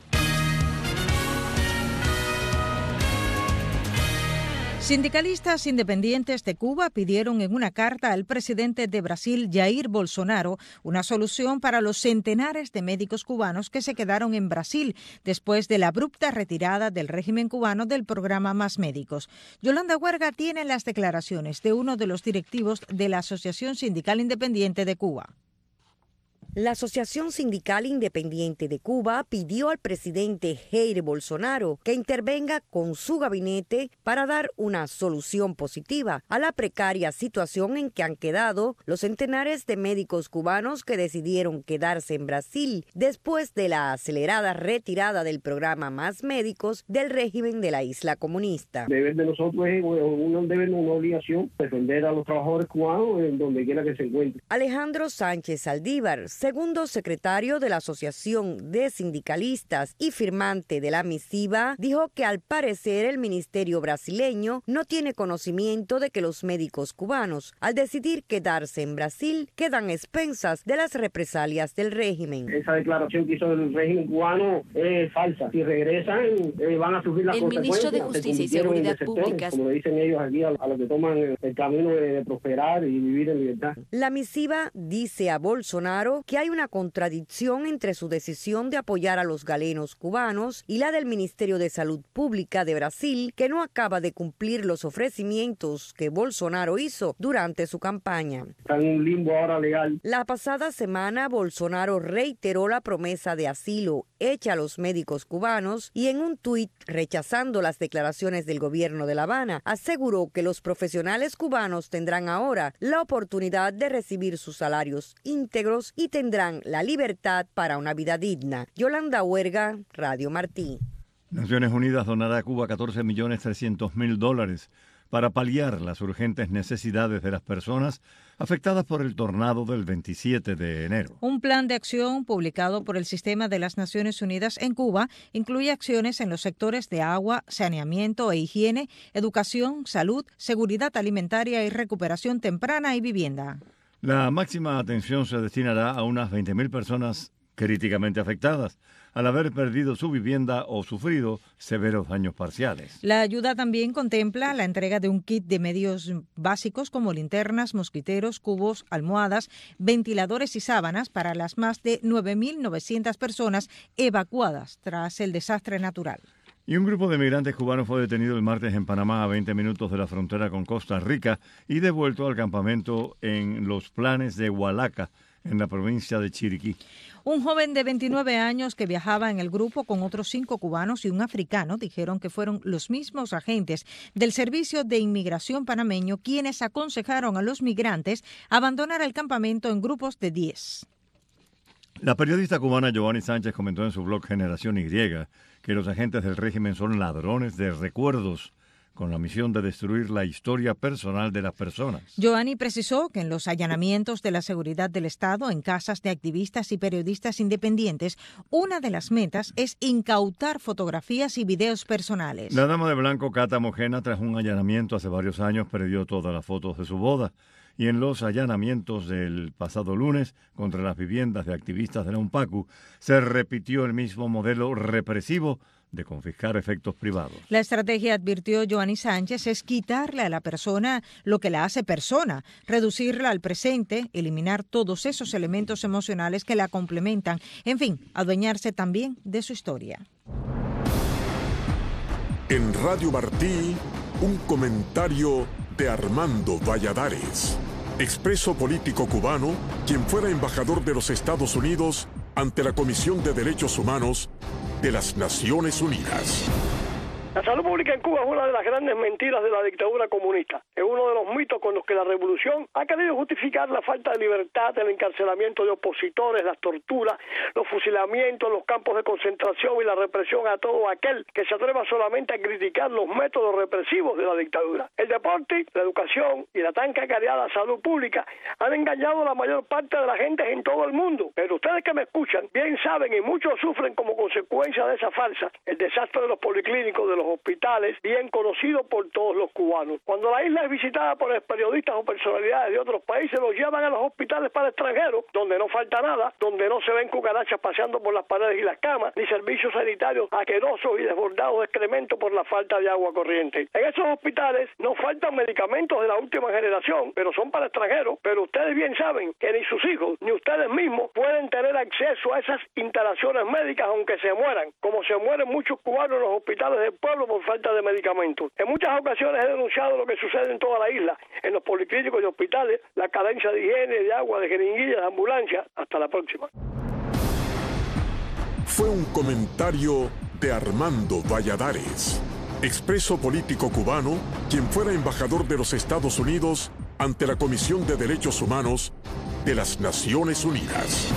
Sindicalistas independientes de Cuba pidieron en una carta al presidente de Brasil, Jair Bolsonaro, una solución para los centenares de médicos cubanos que se quedaron en Brasil después de la abrupta retirada del régimen cubano del programa Más Médicos. Yolanda Huerga tiene las declaraciones de uno de los directivos de la Asociación Sindical Independiente de Cuba. La Asociación Sindical Independiente de Cuba pidió al presidente Jair Bolsonaro que intervenga con su gabinete para dar una solución positiva a la precaria situación en que han quedado los centenares de médicos cubanos que decidieron quedarse en Brasil después de la acelerada retirada del programa Más Médicos del régimen de la isla comunista. El deber de nosotros es un deber, una obligación, defender a los trabajadores cubanos en donde quiera que se encuentren. Alejandro Sánchez Saldívar, segundo secretario de la Asociación de Sindicalistas y firmante de la misiva, dijo que al parecer el ministerio brasileño no tiene conocimiento de que los médicos cubanos, al decidir quedarse en Brasil, quedan expensas de las represalias del régimen. Esa declaración que hizo el régimen cubano es falsa. Si regresan, eh, van a sufrir las el consecuencias. El ministro de Justicia y Seguridad Pública, como dicen ellos aquí, a, a los que toman el camino de, de prosperar y vivir en libertad. La misiva dice a Bolsonaro que que hay una contradicción entre su decisión de apoyar a los galenos cubanos y la del Ministerio de Salud Pública de Brasil, que no acaba de cumplir los ofrecimientos que Bolsonaro hizo durante su campaña. Está en un limbo ahora legal. La pasada semana, Bolsonaro reiteró la promesa de asilo hecha a los médicos cubanos y en un tuit rechazando las declaraciones del gobierno de La Habana, aseguró que los profesionales cubanos tendrán ahora la oportunidad de recibir sus salarios íntegros y tendrán la libertad para una vida digna. Yolanda Huerga, Radio Martí. Naciones Unidas donará a Cuba catorce millones trescientos mil dólares para paliar las urgentes necesidades de las personas afectadas por el tornado del veintisiete de enero. Un plan de acción publicado por el Sistema de las Naciones Unidas en Cuba incluye acciones en los sectores de agua, saneamiento e higiene, educación, salud, seguridad alimentaria y recuperación temprana y vivienda. La máxima atención se destinará a unas veinte mil personas críticamente afectadas al haber perdido su vivienda o sufrido severos daños parciales. La ayuda también contempla la entrega de un kit de medios básicos como linternas, mosquiteros, cubos, almohadas, ventiladores y sábanas para las más de nueve mil novecientas personas evacuadas tras el desastre natural. Y un grupo de migrantes cubanos fue detenido el martes en Panamá a veinte minutos de la frontera con Costa Rica y devuelto al campamento en Los Planes de Hualaca, en la provincia de Chiriquí. Un joven de veintinueve años que viajaba en el grupo con otros cinco cubanos y un africano dijeron que fueron los mismos agentes del Servicio de Inmigración panameño quienes aconsejaron a los migrantes abandonar el campamento en grupos de diez. La periodista cubana Giovanni Sánchez comentó en su blog Generación Y que los agentes del régimen son ladrones de recuerdos, con la misión de destruir la historia personal de las personas. Giovanni precisó que en los allanamientos de la seguridad del Estado en casas de activistas y periodistas independientes, una de las metas es incautar fotografías y videos personales. La dama de blanco Cata Mojena, tras un allanamiento hace varios años, perdió todas las fotos de su boda. Y en los allanamientos del pasado lunes contra las viviendas de activistas de la UNPACU, se repitió el mismo modelo represivo de confiscar efectos privados. La estrategia, advirtió Giovanni Sánchez, es quitarle a la persona lo que la hace persona, reducirla al presente, eliminar todos esos elementos emocionales que la complementan, en fin, adueñarse también de su historia. En Radio Martí, un comentario de Armando Valladares, expreso político cubano, quien fuera embajador de los Estados Unidos ante la Comisión de Derechos Humanos de las Naciones Unidas. La salud pública en Cuba es una de las grandes mentiras de la dictadura comunista. Es uno de los mitos con los que la revolución ha querido justificar la falta de libertad, el encarcelamiento de opositores, las torturas, los fusilamientos, los campos de concentración y la represión a todo aquel que se atreva solamente a criticar los métodos represivos de la dictadura. El deporte, la educación y la tan cacareada salud pública han engañado a la mayor parte de la gente en todo el mundo. Pero ustedes que me escuchan bien saben, y muchos sufren como consecuencia de esa farsa, el desastre de los policlínicos, de los hospitales, bien conocido por todos los cubanos. Cuando la isla es visitada por periodistas o personalidades de otros países, los llevan a los hospitales para extranjeros, donde no falta nada, donde no se ven cucarachas paseando por las paredes y las camas, ni servicios sanitarios asquerosos y desbordados de excremento por la falta de agua corriente. En esos hospitales no faltan medicamentos de la última generación, pero son para extranjeros. Pero ustedes bien saben que ni sus hijos, ni ustedes mismos pueden tener acceso a esas instalaciones médicas aunque se mueran, como se mueren muchos cubanos en los hospitales del pueblo por falta de medicamentos. En muchas ocasiones he denunciado lo que sucede en toda la isla, en los policlínicos y hospitales, la carencia de higiene, de agua, de jeringuillas, de ambulancia. Hasta la próxima. Fue un comentario de Armando Valladares, expreso político cubano, quien fuera embajador de los Estados Unidos ante la Comisión de Derechos Humanos de las Naciones Unidas.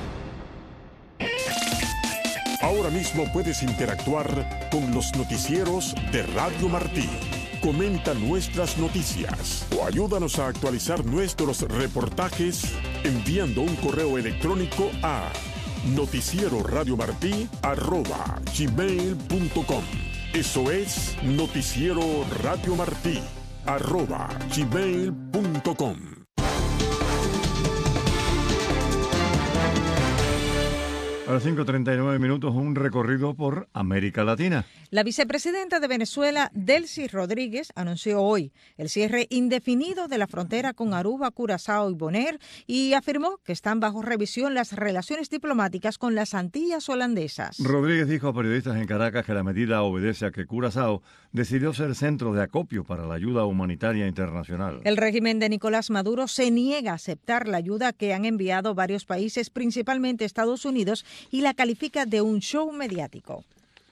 Ahora mismo puedes interactuar con los noticieros de Radio Martí. Comenta nuestras noticias o ayúdanos a actualizar nuestros reportajes enviando un correo electrónico a noticieroradiomartí arroba gmail punto com. Eso es noticiero radio martí arroba gmail punto com. A las cinco treinta y nueve minutos, un recorrido por América Latina. La vicepresidenta de Venezuela, Delcy Rodríguez, anunció hoy el cierre indefinido de la frontera con Aruba, Curazao y Bonaire y afirmó que están bajo revisión las relaciones diplomáticas con las Antillas holandesas. Rodríguez dijo a periodistas en Caracas que la medida obedece a que Curazao decidió ser centro de acopio para la ayuda humanitaria internacional. El régimen de Nicolás Maduro se niega a aceptar la ayuda que han enviado varios países, principalmente Estados Unidos, y la califica de un show mediático.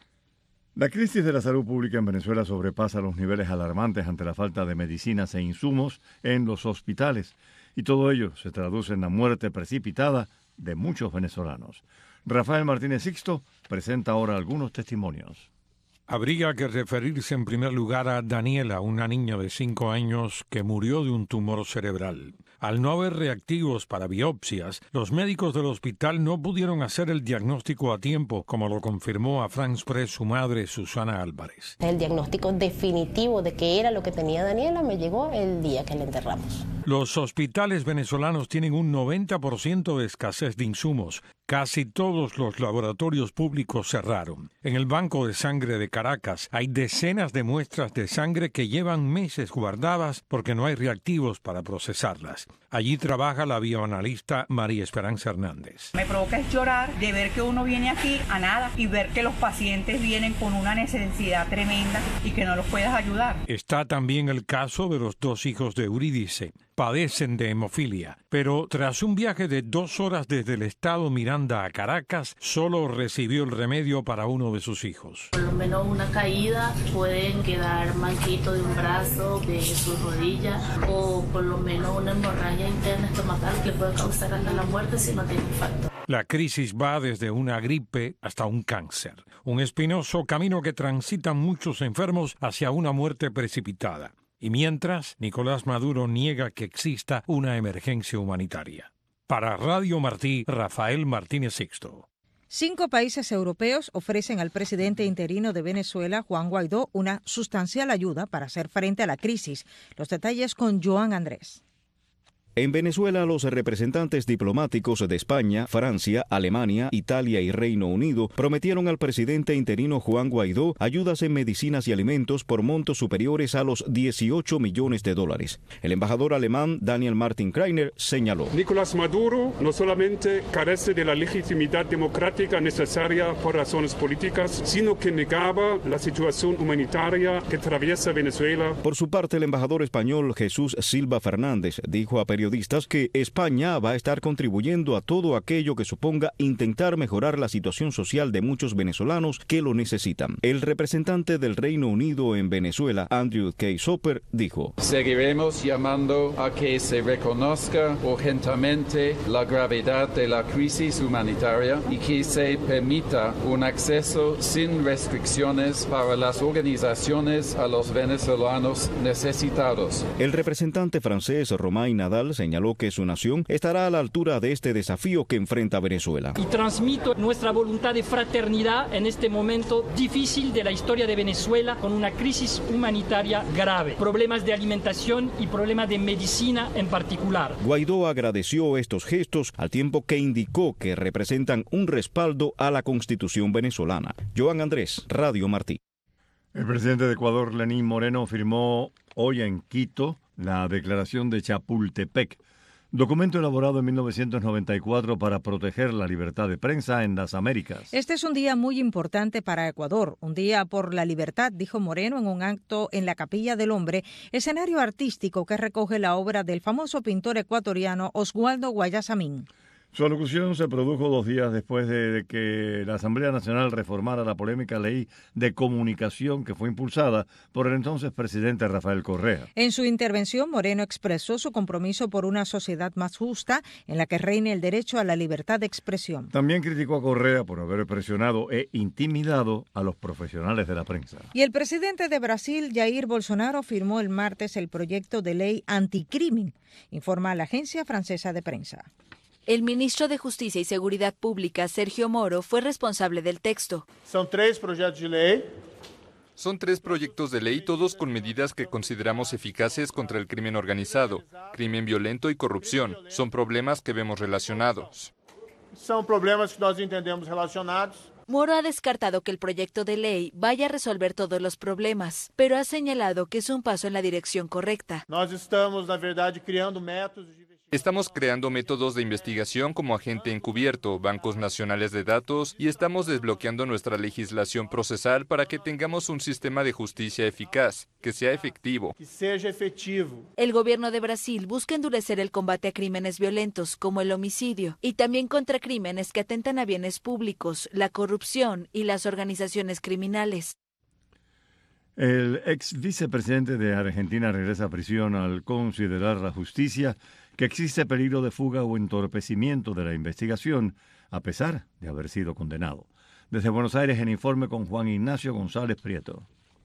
La crisis de la salud pública en Venezuela sobrepasa los niveles alarmantes ante la falta de medicinas e insumos en los hospitales, y todo ello se traduce en la muerte precipitada de muchos venezolanos. Rafael Martínez Sixto presenta ahora algunos testimonios. Habría que referirse en primer lugar a Daniela, una niña de cinco años que murió de un tumor cerebral. Al no haber reactivos para biopsias, los médicos del hospital no pudieron hacer el diagnóstico a tiempo, como lo confirmó a France Press su madre, Susana Álvarez. El diagnóstico definitivo de qué era lo que tenía Daniela me llegó el día que la enterramos. Los hospitales venezolanos tienen un noventa por ciento de escasez de insumos. Casi todos los laboratorios públicos cerraron. En el Banco de Sangre de Caracas hay decenas de muestras de sangre que llevan meses guardadas porque no hay reactivos para procesarlas. Allí trabaja la bioanalista María Esperanza Hernández. Me provoca llorar de ver que uno viene aquí a nada y ver que los pacientes vienen con una necesidad tremenda y que no los puedas ayudar. Está también el caso de los dos hijos de Eurídice. Padecen de hemofilia, pero tras un viaje de dos horas desde el estado Miranda a Caracas, solo recibió el remedio para uno de sus hijos. Por lo menos una caída, pueden quedar manquito de un brazo, de su rodilla, o por lo menos una hemorragia interna estomacal que puede causar hasta la muerte si no tiene infarto. La crisis va desde una gripe hasta un cáncer, un espinoso camino que transitan muchos enfermos hacia una muerte precipitada. Y mientras, Nicolás Maduro niega que exista una emergencia humanitaria. Para Radio Martí, Rafael Martínez Sixto. Cinco países europeos ofrecen al presidente interino de Venezuela, Juan Guaidó, una sustancial ayuda para hacer frente a la crisis. Los detalles con Joan Andrés. En Venezuela, los representantes diplomáticos de España, Francia, Alemania, Italia y Reino Unido prometieron al presidente interino Juan Guaidó ayudas en medicinas y alimentos por montos superiores a los dieciocho millones de dólares. El embajador alemán Daniel Martin Kreiner señaló: Nicolás Maduro no solamente carece de la legitimidad democrática necesaria por razones políticas, sino que negaba la situación humanitaria que atraviesa Venezuela. Por su parte, el embajador español Jesús Silva Fernández dijo a periodistas que España va a estar contribuyendo a todo aquello que suponga intentar mejorar la situación social de muchos venezolanos que lo necesitan. El representante del Reino Unido en Venezuela, Andrew K. Soper, dijo: Seguiremos llamando a que se reconozca urgentemente la gravedad de la crisis humanitaria y que se permita un acceso sin restricciones para las organizaciones a los venezolanos necesitados. El representante francés Romain Nadal señaló que su nación estará a la altura de este desafío que enfrenta Venezuela. Y transmito nuestra voluntad de fraternidad en este momento difícil de la historia de Venezuela, con una crisis humanitaria grave, problemas de alimentación y problemas de medicina en particular. Guaidó agradeció estos gestos al tiempo que indicó que representan un respaldo a la Constitución venezolana. Joan Andrés, Radio Martí. El presidente de Ecuador, Lenín Moreno, firmó hoy en Quito la Declaración de Chapultepec, documento elaborado en mil novecientos noventa y cuatro para proteger la libertad de prensa en las Américas. Este es un día muy importante para Ecuador, un día por la libertad, dijo Moreno en un acto en la Capilla del Hombre, escenario artístico que recoge la obra del famoso pintor ecuatoriano Oswaldo Guayasamín. Su alocución se produjo dos días después de que la Asamblea Nacional reformara la polémica ley de comunicación que fue impulsada por el entonces presidente Rafael Correa. En su intervención, Moreno expresó su compromiso por una sociedad más justa en la que reine el derecho a la libertad de expresión. También criticó a Correa por haber presionado e intimidado a los profesionales de la prensa. Y el presidente de Brasil, Jair Bolsonaro, firmó el martes el proyecto de ley anticrimen, informa la agencia francesa de prensa. El ministro de Justicia y Seguridad Pública, Sergio Moro, fue responsable del texto. Son tres proyectos de ley. Son tres proyectos de ley, todos con medidas que consideramos eficaces contra el crimen organizado, crimen violento y corrupción. Son problemas que vemos relacionados. São problemas que nós entendemos relacionados. Moro ha descartado que el proyecto de ley vaya a resolver todos los problemas, pero ha señalado que es un paso en la dirección correcta. Nós estamos, na verdade, criando métodos de Estamos creando métodos de investigación como agente encubierto, bancos nacionales de datos y estamos desbloqueando nuestra legislación procesal para que tengamos un sistema de justicia eficaz, que sea efectivo. que seja efetivo. El gobierno de Brasil busca endurecer el combate a crímenes violentos como el homicidio y también contra crímenes que atentan a bienes públicos, la corrupción y las organizaciones criminales. El ex vicepresidente de Argentina regresa a prisión al considerar la justicia que existe peligro de fuga o entorpecimiento de la investigación, a pesar de haber sido condenado. Desde Buenos Aires, en informe con Juan Ignacio González Prieto.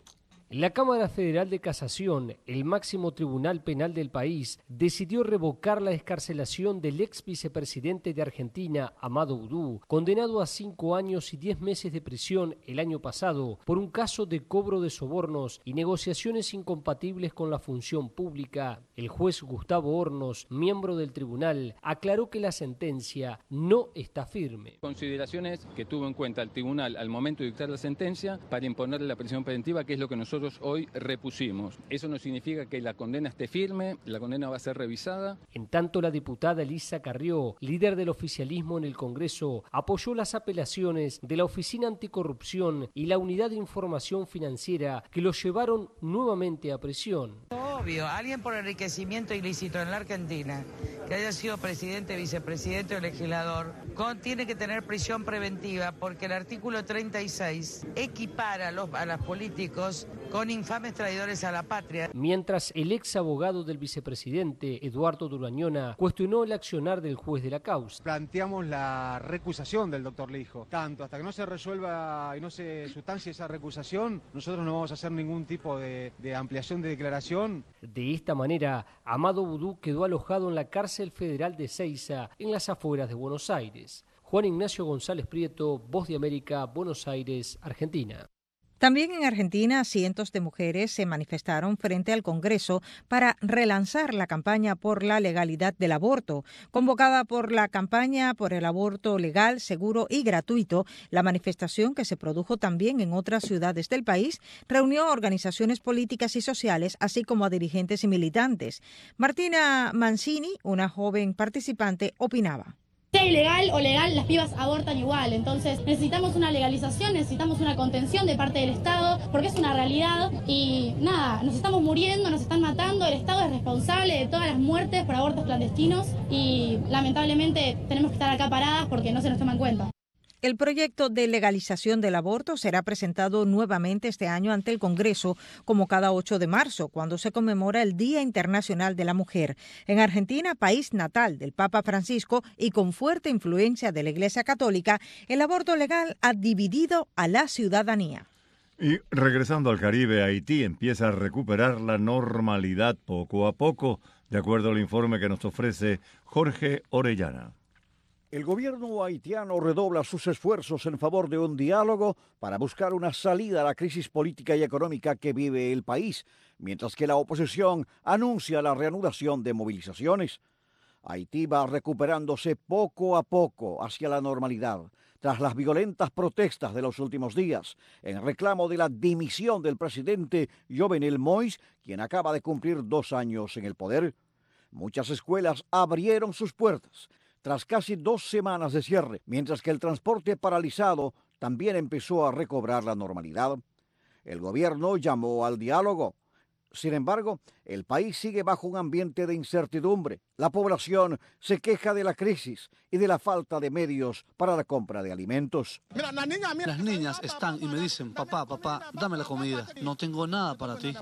La Cámara Federal de Casación, el máximo tribunal penal del país, decidió revocar la excarcelación del ex vicepresidente de Argentina, Amado Boudou, condenado a cinco años y diez meses de prisión el año pasado por un caso de cobro de sobornos y negociaciones incompatibles con la función pública. El juez Gustavo Hornos, miembro del tribunal, aclaró que la sentencia no está firme. Consideraciones que tuvo en cuenta el tribunal al momento de dictar la sentencia para imponerle la prisión preventiva, que es lo que nosotros hoy repusimos. Eso no significa que la condena esté firme, la condena va a ser revisada. En tanto, la diputada Elisa Carrió, líder del oficialismo en el Congreso, apoyó las apelaciones de la Oficina Anticorrupción y la Unidad de Información Financiera que los llevaron nuevamente a prisión. Obvio, alguien por enriquecimiento ilícito en la Argentina, que haya sido presidente, vicepresidente o legislador, con, tiene que tener prisión preventiva porque el artículo treinta y seis equipara a los, a los políticos con infames traidores a la patria. Mientras el ex abogado del vicepresidente, Eduardo Durañona, cuestionó el accionar del juez de la causa. Planteamos la recusación del doctor Lijo. Tanto hasta que no se resuelva y no se sustancie esa recusación, nosotros no vamos a hacer ningún tipo de, de ampliación de declaración. De esta manera, Amado Boudou quedó alojado en la cárcel federal de Seiza, en las afueras de Buenos Aires. Juan Ignacio González Prieto, Voz de América, Buenos Aires, Argentina. También en Argentina, cientos de mujeres se manifestaron frente al Congreso para relanzar la campaña por la legalidad del aborto. Convocada por la campaña por el aborto legal, seguro y gratuito, la manifestación, que se produjo también en otras ciudades del país, reunió a organizaciones políticas y sociales, así como a dirigentes y militantes. Martina Mancini, una joven participante, opinaba. Sea ilegal o legal, las pibas abortan igual. Entonces necesitamos una legalización, necesitamos una contención de parte del Estado, porque es una realidad y nada, nos estamos muriendo, nos están matando, el Estado es responsable de todas las muertes por abortos clandestinos y lamentablemente tenemos que estar acá paradas porque no se nos toma en cuenta. El proyecto de legalización del aborto será presentado nuevamente este año ante el Congreso, como cada ocho de marzo, cuando se conmemora el Día Internacional de la Mujer. En Argentina, país natal del Papa Francisco y con fuerte influencia de la Iglesia Católica, el aborto legal ha dividido a la ciudadanía. Y regresando al Caribe, Haití empieza a recuperar la normalidad poco a poco, de acuerdo al informe que nos ofrece Jorge Orellana. El gobierno haitiano redobla sus esfuerzos en favor de un diálogo para buscar una salida a la crisis política y económica que vive el país, mientras que la oposición anuncia la reanudación de movilizaciones. Haití va recuperándose poco a poco hacia la normalidad, tras las violentas protestas de los últimos días, en reclamo de la dimisión del presidente Jovenel Moïse, quien acaba de cumplir dos años en el poder. Muchas escuelas abrieron sus puertas tras casi dos semanas de cierre, mientras que el transporte paralizado también empezó a recobrar la normalidad. El gobierno llamó al diálogo. Sin embargo, el país sigue bajo un ambiente de incertidumbre. La población se queja de la crisis y de la falta de medios para la compra de alimentos. Mira, la niña, mira. Las niñas están y me dicen, papá, papá, dame la comida, no tengo nada para ti.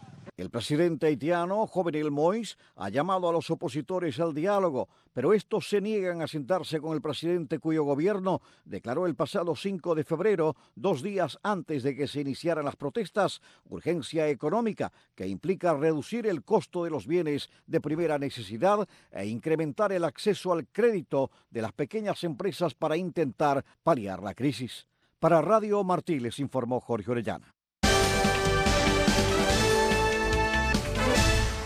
El presidente haitiano, Jovenel Moïse, ha llamado a los opositores al diálogo, pero estos se niegan a sentarse con el presidente cuyo gobierno declaró el pasado cinco de febrero, dos días antes de que se iniciaran las protestas, urgencia económica que implica reducir el costo de los bienes de primera necesidad e incrementar el acceso al crédito de las pequeñas empresas para intentar paliar la crisis. Para Radio Martí les informó Jorge Orellana.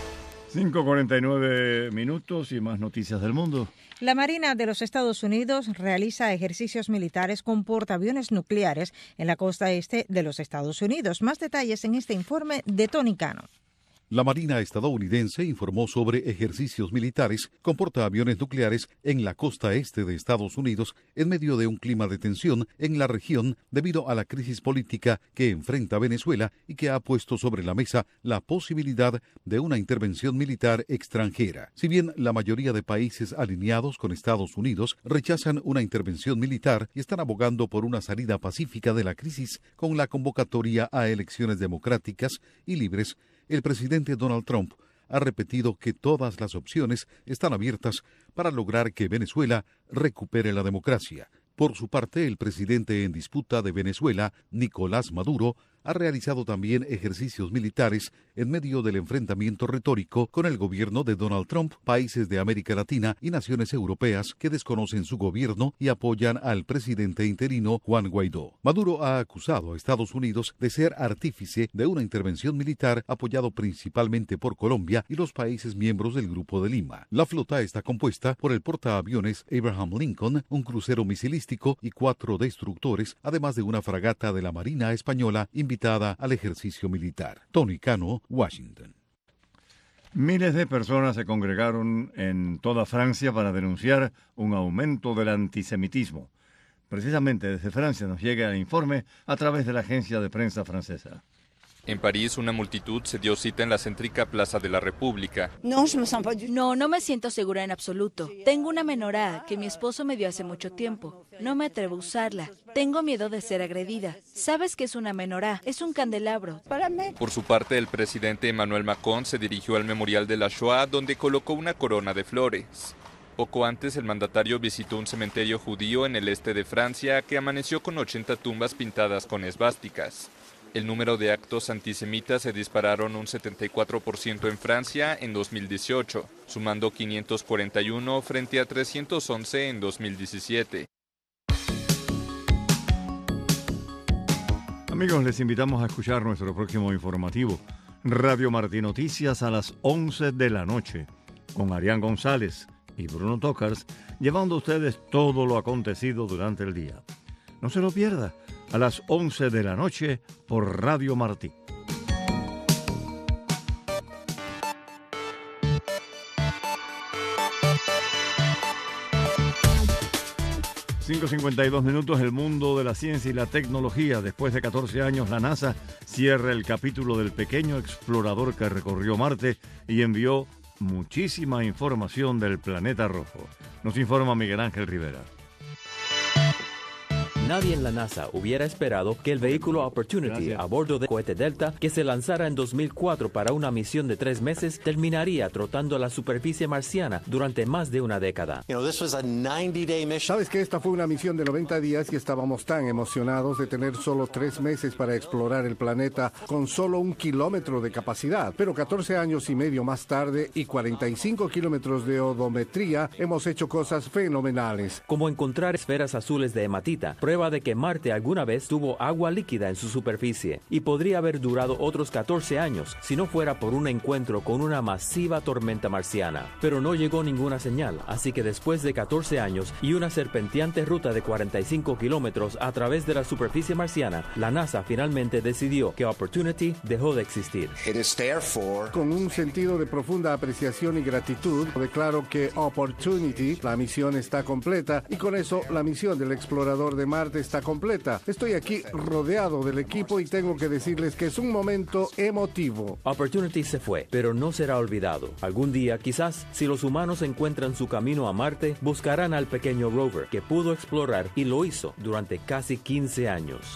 cinco cuarenta y nueve minutos y más noticias del mundo. La Marina de los Estados Unidos realiza ejercicios militares con portaaviones nucleares en la costa este de los Estados Unidos. Más detalles en este informe de Tony Cano. La Marina estadounidense informó sobre ejercicios militares con portaaviones nucleares en la costa este de Estados Unidos en medio de un clima de tensión en la región debido a la crisis política que enfrenta Venezuela y que ha puesto sobre la mesa la posibilidad de una intervención militar extranjera. Si bien la mayoría de países alineados con Estados Unidos rechazan una intervención militar y están abogando por una salida pacífica de la crisis con la convocatoria a elecciones democráticas y libres, el presidente Donald Trump ha repetido que todas las opciones están abiertas para lograr que Venezuela recupere la democracia. Por su parte, el presidente en disputa de Venezuela, Nicolás Maduro, ha realizado también ejercicios militares en medio del enfrentamiento retórico con el gobierno de Donald Trump, países de América Latina y naciones europeas que desconocen su gobierno y apoyan al presidente interino Juan Guaidó. Maduro ha acusado a Estados Unidos de ser artífice de una intervención militar apoyado principalmente por Colombia y los países miembros del Grupo de Lima. La flota está compuesta por el portaaviones Abraham Lincoln, un crucero misilístico y cuatro destructores, además de una fragata de la Marina Española invitada al ejercicio militar. Tony Cano, Washington. Miles de personas se congregaron en toda Francia para denunciar un aumento del antisemitismo. Precisamente desde Francia nos llega el informe a través de la agencia de prensa francesa. En París, una multitud se dio cita en la céntrica Plaza de la República. No, no, no me siento segura en absoluto. Tengo una menorá que mi esposo me dio hace mucho tiempo. No me atrevo a usarla. Tengo miedo de ser agredida. ¿Sabes qué es una menorá? Es un candelabro. Por su parte, el presidente Emmanuel Macron se dirigió al Memorial de la Shoah, donde colocó una corona de flores. Poco antes, el mandatario visitó un cementerio judío en el este de Francia que amaneció con ochenta tumbas pintadas con esvásticas. El número de actos antisemitas se dispararon un setenta y cuatro por ciento en Francia en dos mil dieciocho, sumando quinientos cuarenta y uno frente a trescientos once en dos mil diecisiete. Amigos, les invitamos a escuchar nuestro próximo informativo, Radio Martí Noticias a las once de la noche, con Arián González y Bruno Tocars, llevando a ustedes todo lo acontecido durante el día. No se lo pierda, a las once de la noche por Radio Martí. cinco cincuenta y dos minutos, el mundo de la ciencia y la tecnología. Después de catorce años, la NASA cierra el capítulo del pequeño explorador que recorrió Marte y envió muchísima información del planeta rojo. Nos informa Miguel Ángel Rivera. Nadie en la NASA hubiera esperado que el vehículo Opportunity Gracias. a bordo del cohete Delta, que se lanzara en dos mil cuatro para una misión de tres meses, terminaría trotando a la superficie marciana durante más de una década. Sabes que esta fue una misión de noventa días y estábamos tan emocionados de tener solo tres meses para explorar el planeta con solo un kilómetro de capacidad. Pero catorce años y medio más tarde y cuarenta y cinco kilómetros de odometría, hemos hecho cosas fenomenales. Como encontrar esferas azules de hematita, prueba de que Marte alguna vez tuvo agua líquida en su superficie, y podría haber durado otros catorce años si no fuera por un encuentro con una masiva tormenta marciana. Pero no llegó ninguna señal, así que después de catorce años y una serpenteante ruta de cuarenta y cinco kilómetros a través de la superficie marciana, la NASA finalmente decidió que Opportunity dejó de existir. Con un sentido de profunda apreciación y gratitud, declaro que Opportunity, la misión está completa, y con eso la misión del explorador de Marte está completa. Estoy aquí rodeado del equipo y tengo que decirles que es un momento emotivo. Opportunity se fue, pero no será olvidado. Algún día, quizás, si los humanos encuentran su camino a Marte, buscarán al pequeño rover que pudo explorar y lo hizo durante casi quince años.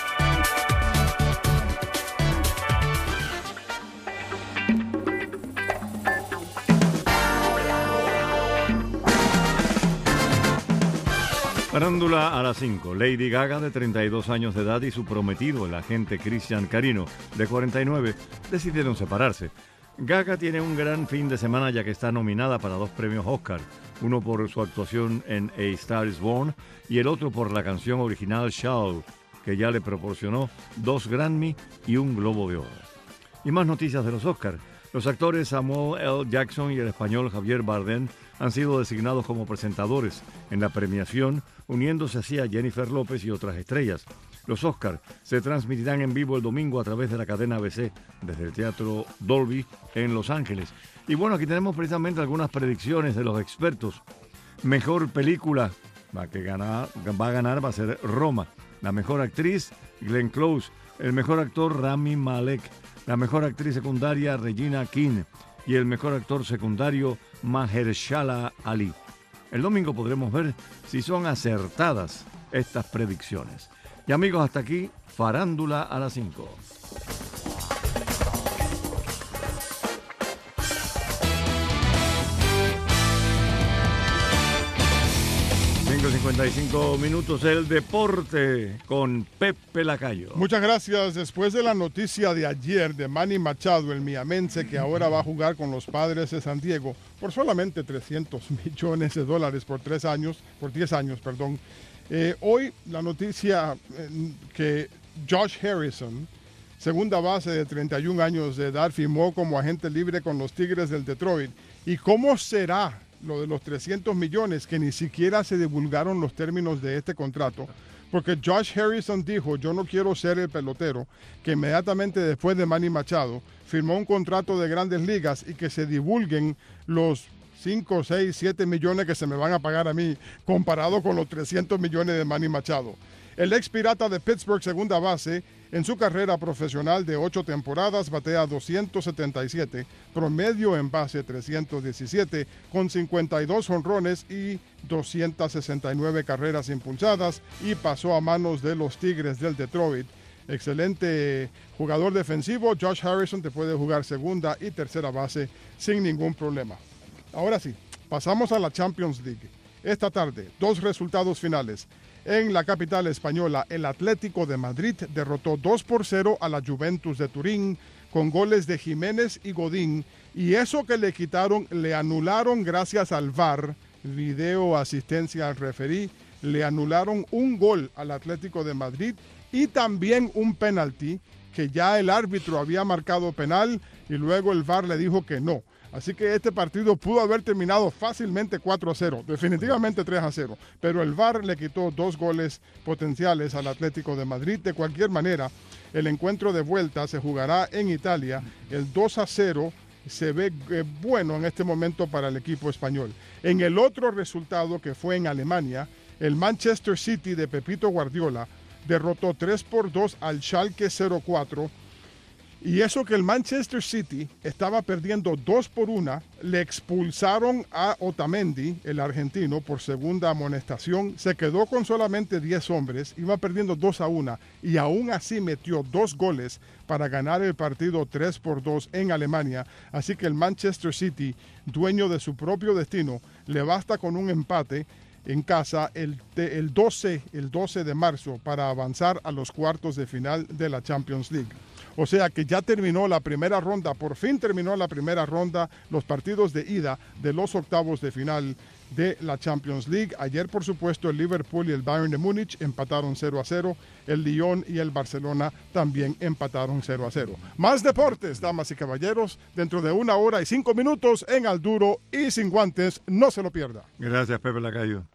Farándula a las cinco. Lady Gaga, de treinta y dos años de edad, y su prometido, el agente Christian Carino, de cuarenta y nueve, decidieron separarse. Gaga tiene un gran fin de semana ya que está nominada para dos premios Oscar, uno por su actuación en A Star is Born y el otro por la canción original Shout, que ya le proporcionó dos Grammy y un Globo de Oro. Y más noticias de los Oscar. Los actores Samuel L. Jackson y el español Javier Bardem han sido designados como presentadores en la premiación, uniéndose así a Jennifer López y otras estrellas. Los Oscars se transmitirán en vivo el domingo a través de la cadena A B C desde el Teatro Dolby en Los Ángeles. Y bueno, aquí tenemos precisamente algunas predicciones de los expertos. Mejor película la que gana, va a ganar va a ser Roma. La mejor actriz, Glenn Close. El mejor actor, Rami Malek. La mejor actriz secundaria, Regina King. Y el mejor actor secundario, Mahershala Ali. El domingo podremos ver si son acertadas estas predicciones. Y amigos, hasta aquí, Farándula a las cinco. cinco cincuenta y cinco minutos, el deporte con Pepe Lacayo. Muchas gracias. Después de la noticia de ayer de Manny Machado, el miamense, que ahora va a jugar con los Padres de San Diego por solamente trescientos millones de dólares por tres años, por diez años, perdón. Eh, hoy la noticia eh, que Josh Harrison, segunda base de treinta y un años de edad, firmó como agente libre con los Tigres del Detroit. ¿Y cómo será lo de los trescientos millones, que ni siquiera se divulgaron los términos de este contrato? Porque Josh Harrison dijo, yo no quiero ser el pelotero que inmediatamente después de Manny Machado firmó un contrato de Grandes Ligas y que se divulguen los cinco, seis, siete millones que se me van a pagar a mí comparado con los trescientos millones de Manny Machado. El ex Pirata de Pittsburgh, segunda base, en su carrera profesional de ocho temporadas batea doscientos setenta y siete, promedio en base trescientos diecisiete, con cincuenta y dos jonrones y doscientas sesenta y nueve carreras impulsadas, y pasó a manos de los Tigres del Detroit. Excelente jugador defensivo. Josh Harrison te puede jugar segunda y tercera base sin ningún problema. Ahora sí, pasamos a la Champions League. Esta tarde, dos resultados finales. En la capital española, el Atlético de Madrid derrotó dos por cero a la Juventus de Turín con goles de Jiménez y Godín. Y eso que le quitaron, le anularon gracias al V A R, video asistencia al referí, le anularon un gol al Atlético de Madrid y también un penalti que ya el árbitro había marcado penal y luego el V A R le dijo que no. Así que este partido pudo haber terminado fácilmente cuatro a cero, definitivamente tres a cero, pero el V A R le quitó dos goles potenciales al Atlético de Madrid. De cualquier manera, el encuentro de vuelta se jugará en Italia. El dos a cero se ve eh, bueno en este momento para el equipo español. En el otro resultado, que fue en Alemania, el Manchester City de Pepito Guardiola derrotó tres por dos al Schalke cero cuatro. Y eso que el Manchester City estaba perdiendo dos por una, le expulsaron a Otamendi, el argentino, por segunda amonestación. Se quedó con solamente diez hombres, iba perdiendo dos a una y aún así metió dos goles para ganar el partido tres por dos en Alemania. Así que el Manchester City, dueño de su propio destino, le basta con un empate en casa el, el, doce, el doce de marzo para avanzar a los cuartos de final de la Champions League. O sea que ya terminó la primera ronda, por fin terminó la primera ronda, los partidos de ida de los octavos de final de la Champions League. Ayer, por supuesto, el Liverpool y el Bayern de Múnich empataron cero a cero. El Lyon y el Barcelona también empataron cero a cero. Más deportes, damas y caballeros, dentro de una hora y cinco minutos en Al Duro y Sin Guantes. No se lo pierda. Gracias, Pepe Lacayo.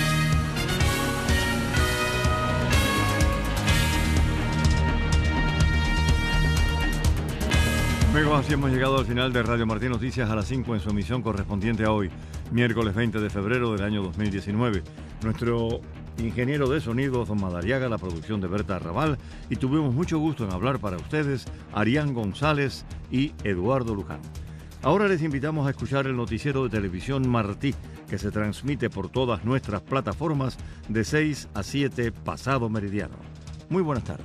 Amigos, así hemos llegado al final de Radio Martín Noticias a las cinco en su emisión correspondiente a hoy, miércoles veinte de febrero del año dos mil diecinueve. Nuestro ingeniero de sonido, Don Madariaga, la producción de Berta Arrabal, y tuvimos mucho gusto en hablar para ustedes, Arián González y Eduardo Luján. Ahora les invitamos a escuchar el noticiero de televisión Martí, que se transmite por todas nuestras plataformas de seis a siete pasado meridiano. Muy buenas tardes.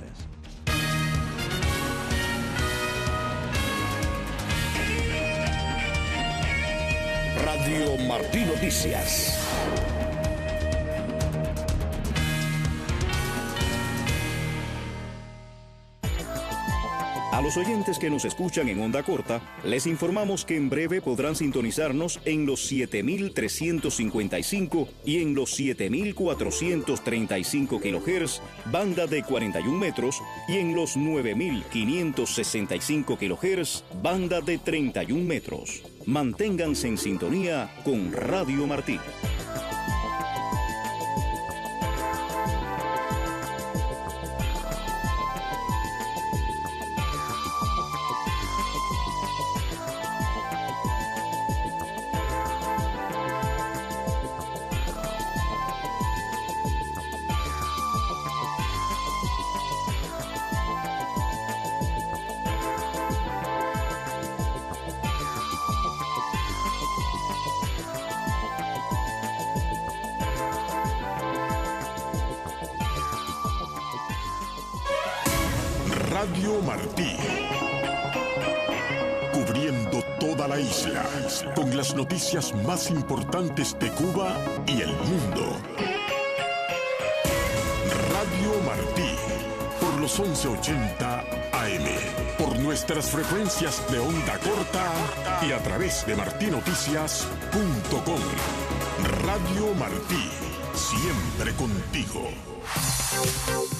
Radio Martí Noticias. A los los oyentes que nos escuchan en onda corta, les informamos que en breve podrán sintonizarnos en los siete mil trescientos cincuenta y cinco y en los siete mil cuatrocientos treinta y cinco kilohertz, banda de cuarenta y un metros, y en los nueve mil quinientos sesenta y cinco kilohertz, banda de treinta y un metros. Manténganse en sintonía con Radio Martí. Radio Martí, cubriendo toda la isla, con las noticias más importantes de Cuba y el mundo. Radio Martí, por los once ochenta A M, por nuestras frecuencias de onda corta y a través de martinoticias punto com. Radio Martí, siempre contigo.